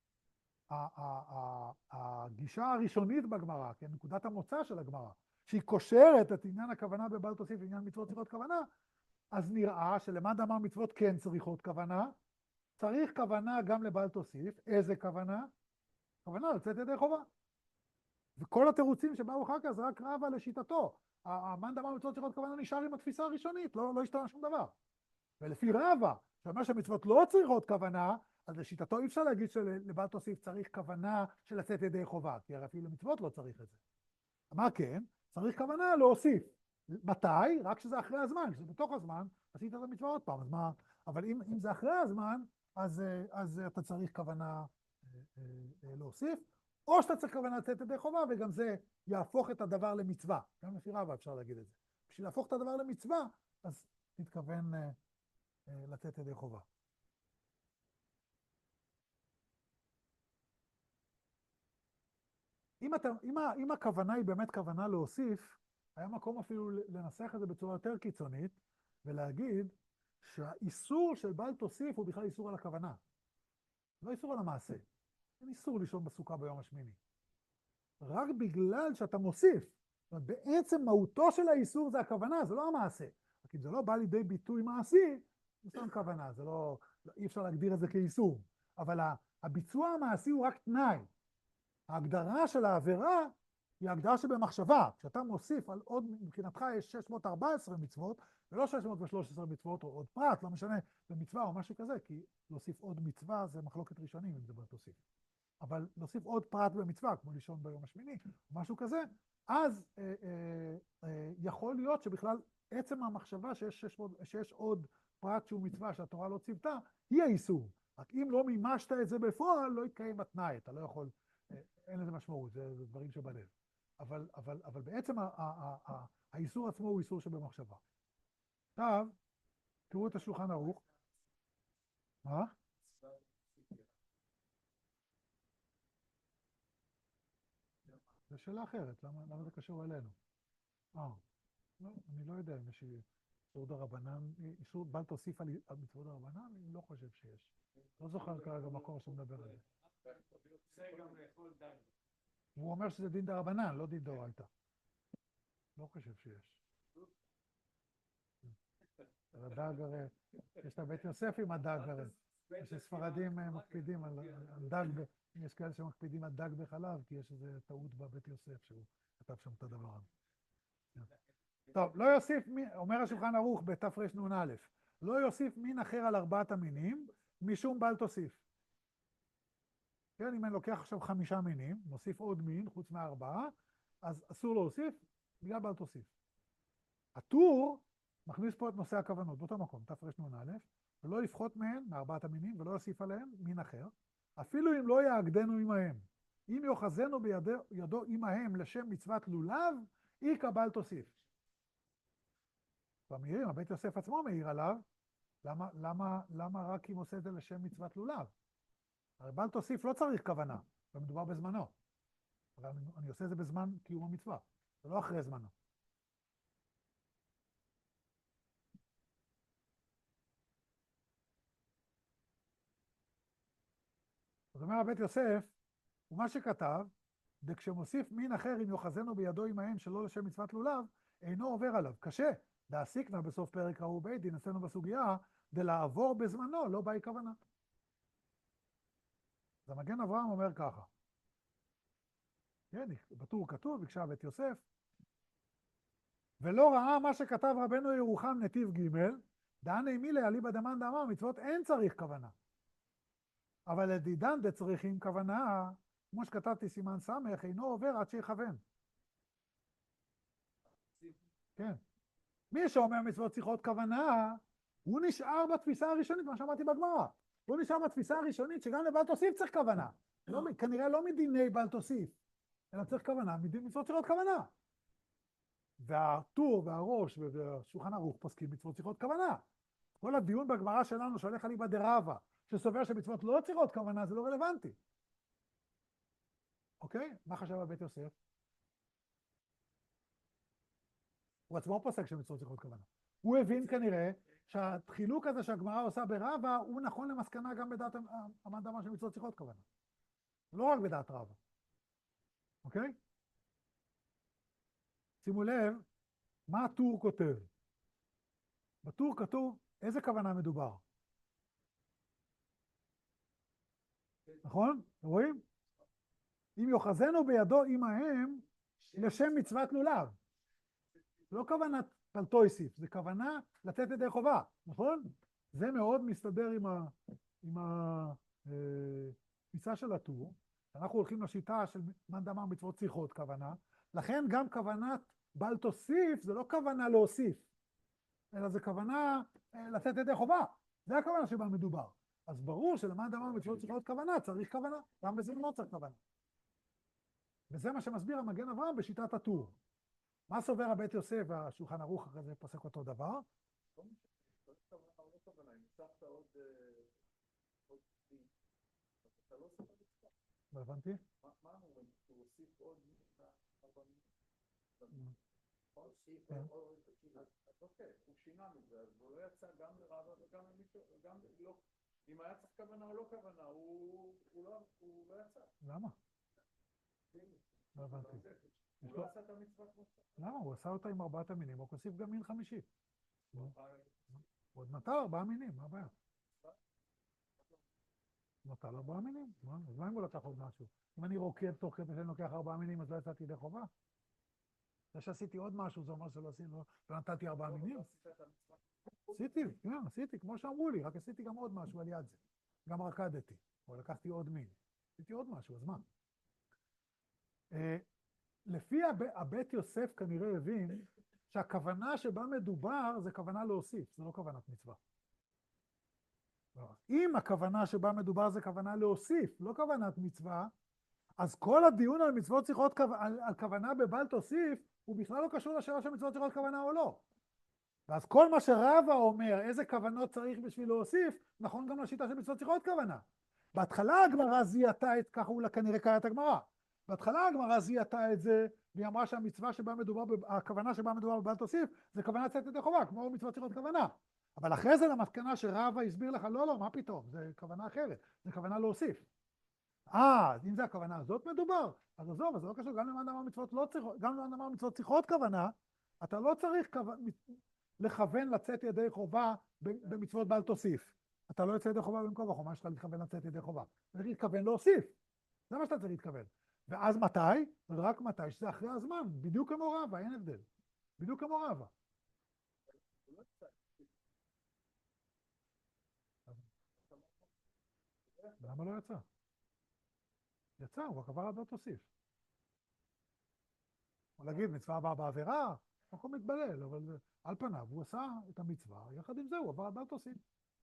הגישה הראשונית בגמרא, כן, נקודת המוצא של הגמרא, שהיא קושרת את עניין הכוונה בבל תוסיף ועניין מצוות צריכות כוונה, אז נראה שלמד אמר מצוות כן צריכות כוונה, צריך כוונה גם לבל תוסיף. איזה כוונה? כוונה לצאת ידי חובה. וכל התירוצים שבאו אחר כך זה רק רבא לשיטתו. המאן דאמר מצוות צריכות כוונה נשאר עם התפיסה הראשונית, לא השתנה שום דבר. ולפי רבא, שאומר שהמצוות לא צריכות כוונה, אז לשיטתו אי אפשר להגיד שלבל תוסיף צריך כוונה של לצאת ידי חובה, כי הרי אפילו מצוות לא צריך את זה. מה כן? צריך כוונה להוסיף. מתי? רק שזה אחרי הזמן, כשזה בתוך הזמן, עשית את המצווה עוד פעם, אז מה? אבל אם זה אחרי הזמן, אז אתה צריך כוונה להוסיף, או שאתה צריך כוונה לצאת ידי חובה, וגם זה יהפוך את הדבר למצווה. גם לפי רבא אפשר להגיד את זה. בשביל להפוך את הדבר למצווה, אז תתכוון לצאת ידי חובה. אם הכוונה היא באמת כוונה להוסיף, היה מקום אפילו לנסח את זה בצורה יותר קיצונית, ולהגיד שהאיסור של בל תוסיף הוא בכלל איסור על הכוונה. לא איסור על המעשה. אין איסור לישון בסוכה ביום השמיני. רק בגלל שאתה מוסיף. זאת אומרת, בעצם מהותו של האיסור זה הכוונה, זה לא המעשה. כי זה לא בא לידי ביטוי מעשי, זה סתם כוונה, זה לא, אי אפשר להגדיר את זה כאיסור. אבל הביצוע המעשי הוא רק תנאי. ההגדרה של העבירה היא ההגדרה שבמחשבה. כשאתה מוסיף על עוד, מבחינתך יש 614 מצוות, ולא 613 מצוות, או עוד פרט, לא משנה, במצווה או משהו כזה, כי להוסיף עוד מצווה זה מחלוקת ראשונים, אם זה בא תוסיף. אבל להוסיף עוד פרט במצווה, כמו לישון ביום השמיני, או משהו כזה, אז יכול להיות שבכלל עצם המחשבה שיש עוד פרט שהוא מצווה שהתורה לא ציוותה, היא האיסור. רק אם לא מימשת את זה בפועל, לא יתקיים התנאי, אתה לא יכול, אין לזה משמעות, זה דברים שבלב. אבל בעצם האיסור עצמו הוא איסור שבמחשבה. עכשיו, תראו את השולחן ערוך. מה? זו שאלה אחרת, למה זה קשור אלינו? אני לא יודע אם יש איסור דרבנן, איסור בל תוסיף על מצוות דרבנן, אני לא חושב שיש. לא זוכר כרגע מקום שמדבר על זה. הוא אומר שזה דין דרבנן, לא דין דאורייתא. לא חושב שיש. הדג הרי, יש את הבית יוסף עם הדג הרי. יש ספרדים מקפידים על דג, יש כאלה שמקפידים על דג בחלב, כי יש איזו טעות בבית יוסף שהוא כתב שם את הדבר הזה. טוב, לא יוסיף, אומר השולחן ערוך בתרנ"א, לא יוסיף מין אחר על 4 המינים, משום בל תוסיף. כן, אם אני לוקח עכשיו 5 מינים, מוסיף עוד מין, חוץ מ4, אז אסור להוסיף, בגלל בל תוסיף. הטור מכניס פה את נושא הכוונות, באותו מקום, תרנ"א, ולא יפחות מהן, מ4 המינים, ולא יוסיף עליהם מין אחר, אפילו אם לא יאגדנו עמהם. אם יוחזנו בידו עמהם לשם מצוות לולב, איכא בל תוסיף. במעירים, הבית יוסף עצמו מעיר עליו, למה רק אם עושה את זה לשם מצוות לולב? הרי בל תוסיף לא צריך כוונה, ומדובר בזמנו. אבל אני עושה את זה בזמן קיום המצווה, זה לא אחרי זמנו. זאת אומרת, הבית יוסף, ומה שכתב, וכשמוסיף מין אחר אם יוחזנו בידו עמהם שלא לשם מצוות לולב, אינו עובר עליו. קשה. להסיקנה בסוף פרק ראו בית דין, עשינו בסוגיה, לעבור בזמנו, לא באי כוונה. אז המגן אברהם אומר ככה. כן, בטור כתוב, ביקשה בית יוסף, ולא ראה מה שכתב רבנו ירוחם נתיב ג' דעני מילי אליבא דמאן דאמר מצוות אין צריך כוונה. אבל לדידן דצריכים כוונה, כמו שכתבתי סימן סמך, אינו עובר עד שיכוון. כן. מי שאומר מצוות צריכות כוונה, הוא נשאר בתפיסה הראשונית, מה שאמרתי בגמרא. הוא נשאר בתפיסה הראשונית שגם לבל תוסיף צריך כוונה. כנראה לא מדיני בל תוסיף, אלא צריך כוונה, מדין מצוות צריכות כוונה. והטור והראש והשולחן ערוך פוסקים מצוות צריכות כוונה. כל הדיון בגמרא שלנו שהולך אליבא דרבא, שסובר שמצוות לא צריכות כוונה, זה לא רלוונטי. אוקיי? מה חשב על בית יוסף? הוא עצמו פוסק שמצוות צריכות כוונה. הוא הבין כנראה שהחילוק הזה שהגמרא עושה ברבא, הוא נכון למסקנה גם בדעת המאן דאמר שמצוות צריכות כוונה. לא רק בדעת רבא. אוקיי? שימו לב, מה הטור כותב? בטור כתוב איזה כוונה מדובר. נכון? רואים? אם יוחזנו בידו עמהם לשם מצוות לולב. זה לא כוונת פלטויסיף, זה כוונה לצאת ידי חובה, נכון? זה מאוד מסתדר עם התפיסה של הטור. אנחנו הולכים לשיטה של מאן דאמר מצוות צריכות כוונה, לכן גם כוונת בל תוסיף זה לא כוונה להוסיף, אלא זה כוונה לצאת ידי חובה. זה הכוונה שבה מדובר. אז ברור שלמאן דאמר מצוות צריכות כוונה, צריך כוונה, גם בזה לא צריך כוונה. וזה מה שמסביר המגן אברהם בשיטת הטור. מה סובר הבית יוסף והשולחן ערוך אחרי זה פוסק אותו דבר? לא הבנתי. מה אומרים? הוא הוסיף עוד אוקיי, הוא שינה מזה, אז הוא לא יצא גם לרבא וגם לא. אם היה צריך כוונה או לא כוונה, הוא לא יצא. למה? לא הבנתי. הוא לא עשה את המצווה כמו שצריך. למה? הוא עשה אותה עם 4 המינים, הוא הוסיף גם מין חמישי. הוא עוד נטל 4 מינים, מה הבעיה? נטל 4 מינים, אז מה אם הוא לקח עוד משהו? אם אני רוקד תוך כדי שאני לוקח 4 מינים, אז לא יצאתי ידי חובה? זה שעשיתי עוד משהו, זה אומר שלא עשינו, לא נטלתי 4 מינים? עשיתי, כמו שאמרו לי, רק עשיתי גם עוד משהו על יד זה. גם רקדתי, או לקחתי עוד מין. עשיתי עוד משהו, אז מה? לפי הבית יוסף כנראה הבין שהכוונה שבה מדובר זה כוונה להוסיף, זה לא כוונת מצווה. אם הכוונה שבה מדובר זה כוונה להוסיף, לא כוונת מצווה, אז כל הדיון על מצוות צריכות, על כוונה בבל תוסיף, הוא בכלל לא קשור לשאלה של מצוות צריכות כוונה או לא. ואז כל מה שרבא אומר, איזה כוונות צריך בשביל להוסיף, נכון גם לשיטה של מצוות צריכות כוונה. בהתחלה הגמרא זיהתה את, ככה הוא כנראה קרא את הגמרא. בהתחלה הגמרא זיהתה את זה, והיא אמרה שהמצווה שבה מדובר, הכוונה שבה מדובר בבל תוסיף, זה כוונה לצאת ידי חובה, כמו מצוות צריכות כוונה. אבל אחרי זה למסקנה שרבא הסביר לך, לא, מה פתאום, זה כוונה אחרת, זה כוונה להוסיף. אם זה הכוונה הזאת מדובר, אז עזוב, אז זה לא קשור, גם למאן דאמר מצוות לא צריכות, גם למאן דאמר מצוות צריכות כוונה, אתה לא צריך לכוון לצאת ידי חובה במצוות בל תוסיף. אתה לא יוצא ידי חובה במקום החומה שלך לכוון לצאת ידי חובה. אתה צריך להתכוון להוסיף. זה מה שאתה צריך להתכוון. ואז מתי? רק מתי, שזה אחרי הזמן, בדיוק כמו רבא, אין הבדל. בדיוק כמו רבא. למה לא יצא? יצא, הוא רק עבר עד לא תוסיף. או להגיד, מצווה הבאה בעבירה, אנחנו מתבלל, אבל על פניו הוא עשה את המצווה, יחד עם זה הוא עבר עד לא תוסיף.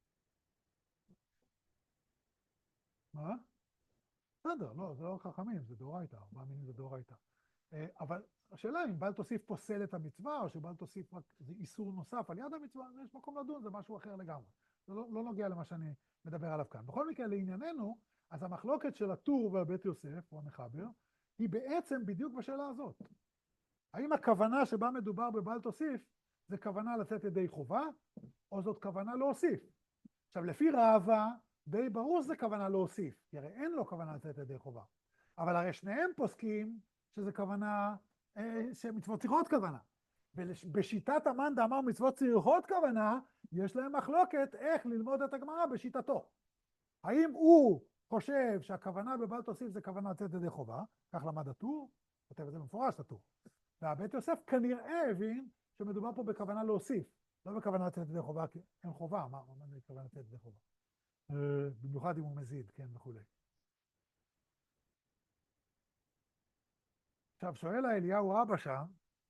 מה? בסדר, לא, זה לא חכמים, זה דאורייתא, 4 מינים זה דאורייתא. אבל השאלה אם בל תוסיף פוסל את המצווה, או שבל תוסיף רק איסור נוסף על יד המצווה, יש מקום לדון, זה משהו אחר לגמרי. זה לא נוגע למה שאני מדבר עליו כאן. בכל מקרה, לענייננו, אז המחלוקת של הטור והבית יוסף, או המחבר, היא בעצם בדיוק בשאלה הזאת. האם הכוונה שבה מדובר בבל תוסיף, זה כוונה לצאת ידי חובה, או זאת כוונה להוסיף? עכשיו, לפי רבא, די ברור שזה כוונה להוסיף, כי הרי אין לו כוונה לצאת ידי חובה. אבל הרי שניהם פוסקים שזה כוונה, שמצוות צריכות כוונה. ובשיטת המאן דאמר מצוות צריכות כוונה, יש להם מחלוקת איך ללמוד את הגמרא בשיטתו. האם הוא חושב שהכוונה בבל תוסיף זה כוונה לצאת ידי חובה, כך למד הטור, כותב את זה במפורש הטור. והבית יוסף כנראה הבין שמדובר פה בכוונה להוסיף, לא בכוונה לצאת ידי חובה, כי אין חובה, מה זה כוונה לצאת ידי חובה? במיוחד אם הוא מזיד, כן, וכו'. עכשיו, שואל האליהו רבא שם,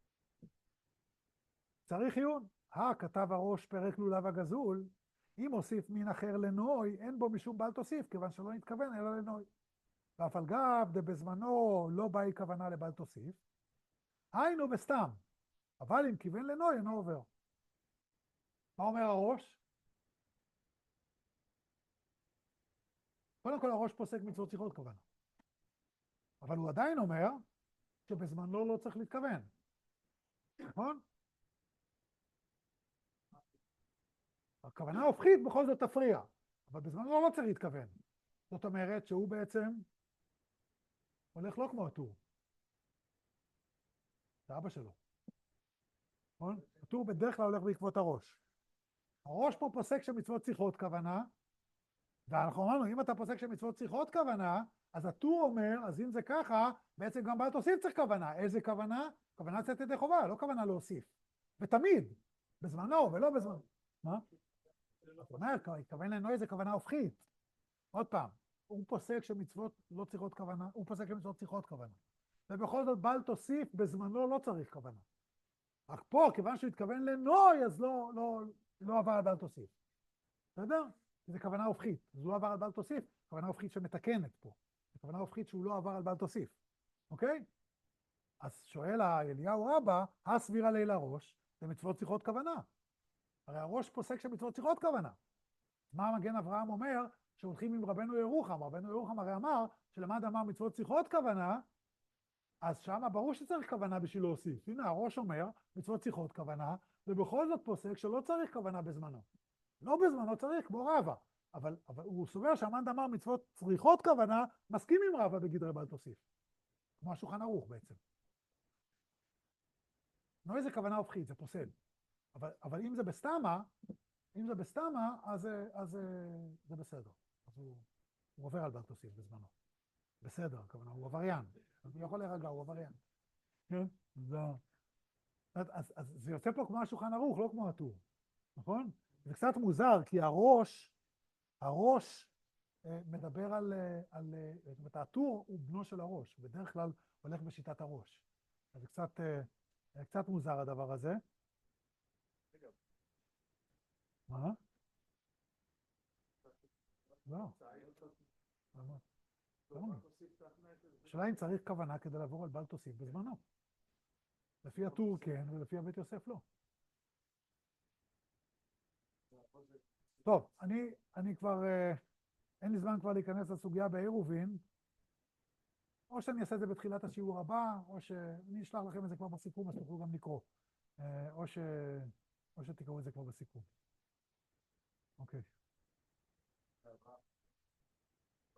צריך עיון. כתב הראש פרק לולב הגזול, אם הוסיף מין אחר לנוי, אין בו משום בל תוסיף, כיוון שלא נתכוון אלא לנוי. ואף על גב דבזמנו לא באי כוונה לבל תוסיף, היינו בסתם, אבל אם כיוון לנוי אינו עובר. מה אומר הראש? קודם כל הראש פוסק מצוות צריכות כוונה. אבל הוא עדיין אומר שבזמנו לא צריך להתכוון. נכון? הכוונה ההופכית בכל זאת תפריע, אבל בזמנו לא צריך להתכוון. זאת אומרת שהוא בעצם הולך לא כמו הטור. זה אבא שלו. נכון? הטור בדרך כלל הולך בעקבות הראש. הראש פה פוסק שמצוות צריכות כוונה, ואנחנו אמרנו, אם אתה פוסק שמצוות צריכות כוונה, אז הטור אומר, אז אם זה ככה, בעצם גם בעל תוסיף צריך כוונה. איזה כוונה? כוונה לצאת ידי חובה, לא כוונה להוסיף. ותמיד, בזמנו ולא בזמנו. מה? זאת אומרת, התכוון לנוי זה כוונה הופכית. עוד פעם, הוא פוסק שמצוות לא צריכות כוונה, הוא פוסק שמצוות צריכות כוונה. ובכל זאת בעל תוסיף בזמנו לא צריך כוונה. רק פה, כיוון שהוא התכוון לנוי, אז לא עבר על בעל תוסיף. בסדר? זה כוונה הופכית. אז הוא לא עבר על בעל תוסיף, כוונה הופכית שמתקנת פה. זה כוונה הופכית שהוא לא עבר על בעל תוסיף. אוקיי? אז שואל אליהו רבא, הסבירה ליל הראש, זה מצוות צריכות כוונה. הרי הראש פוסק שמצוות צריכות כוונה. מה מגן אברהם אומר? שהולכים עם רבנו ירוחם. רבנו ירוחם הרי אמר שלמד אמר מצוות צריכות כוונה, אז שמה ברור שצריך כוונה בשביל להוסיף. הנה הראש אומר מצוות צריכות כוונה, ובכל זאת פוסק שלא צריך כוונה בזמנו. לא בזמנו צריך, כמו רבא. אבל הוא סובר שהמאן דאמר מצוות צריכות כוונה, מסכים עם רבא בגדרי בעל תוסיף. כמו השולחן ערוך בעצם. לא איזה כוונה הופכית, זה פוסל. אבל אם זה בסתמה, אז זה בסדר. אז הוא עובר על בעל תוסיף בזמנו. בסדר, הכוונה, הוא עבריין. הוא יכול להירגע, הוא עבריין. כן? אז זה יוצא פה כמו השולחן ערוך, לא כמו הטור. נכון? זה קצת מוזר, כי הראש מדבר זאת אומרת, הטור הוא בנו של הראש, הוא בדרך כלל הולך בשיטת הראש. אז זה קצת מוזר הדבר הזה. מה? לא. השאלה אם צריך כוונה כדי לעבור על בעל תוסיף בזמנו. לפי הטור כן, ולפי הבית יוסף לא. טוב, אני כבר, אין לי זמן כבר להיכנס לסוגיה בעירובין, או שאני אעשה את זה בתחילת השיעור הבא, או שאני אשלח לכם את זה כבר בסיכום, אז תוכלו גם לקרוא, או שתקראו את זה כבר בסיכום.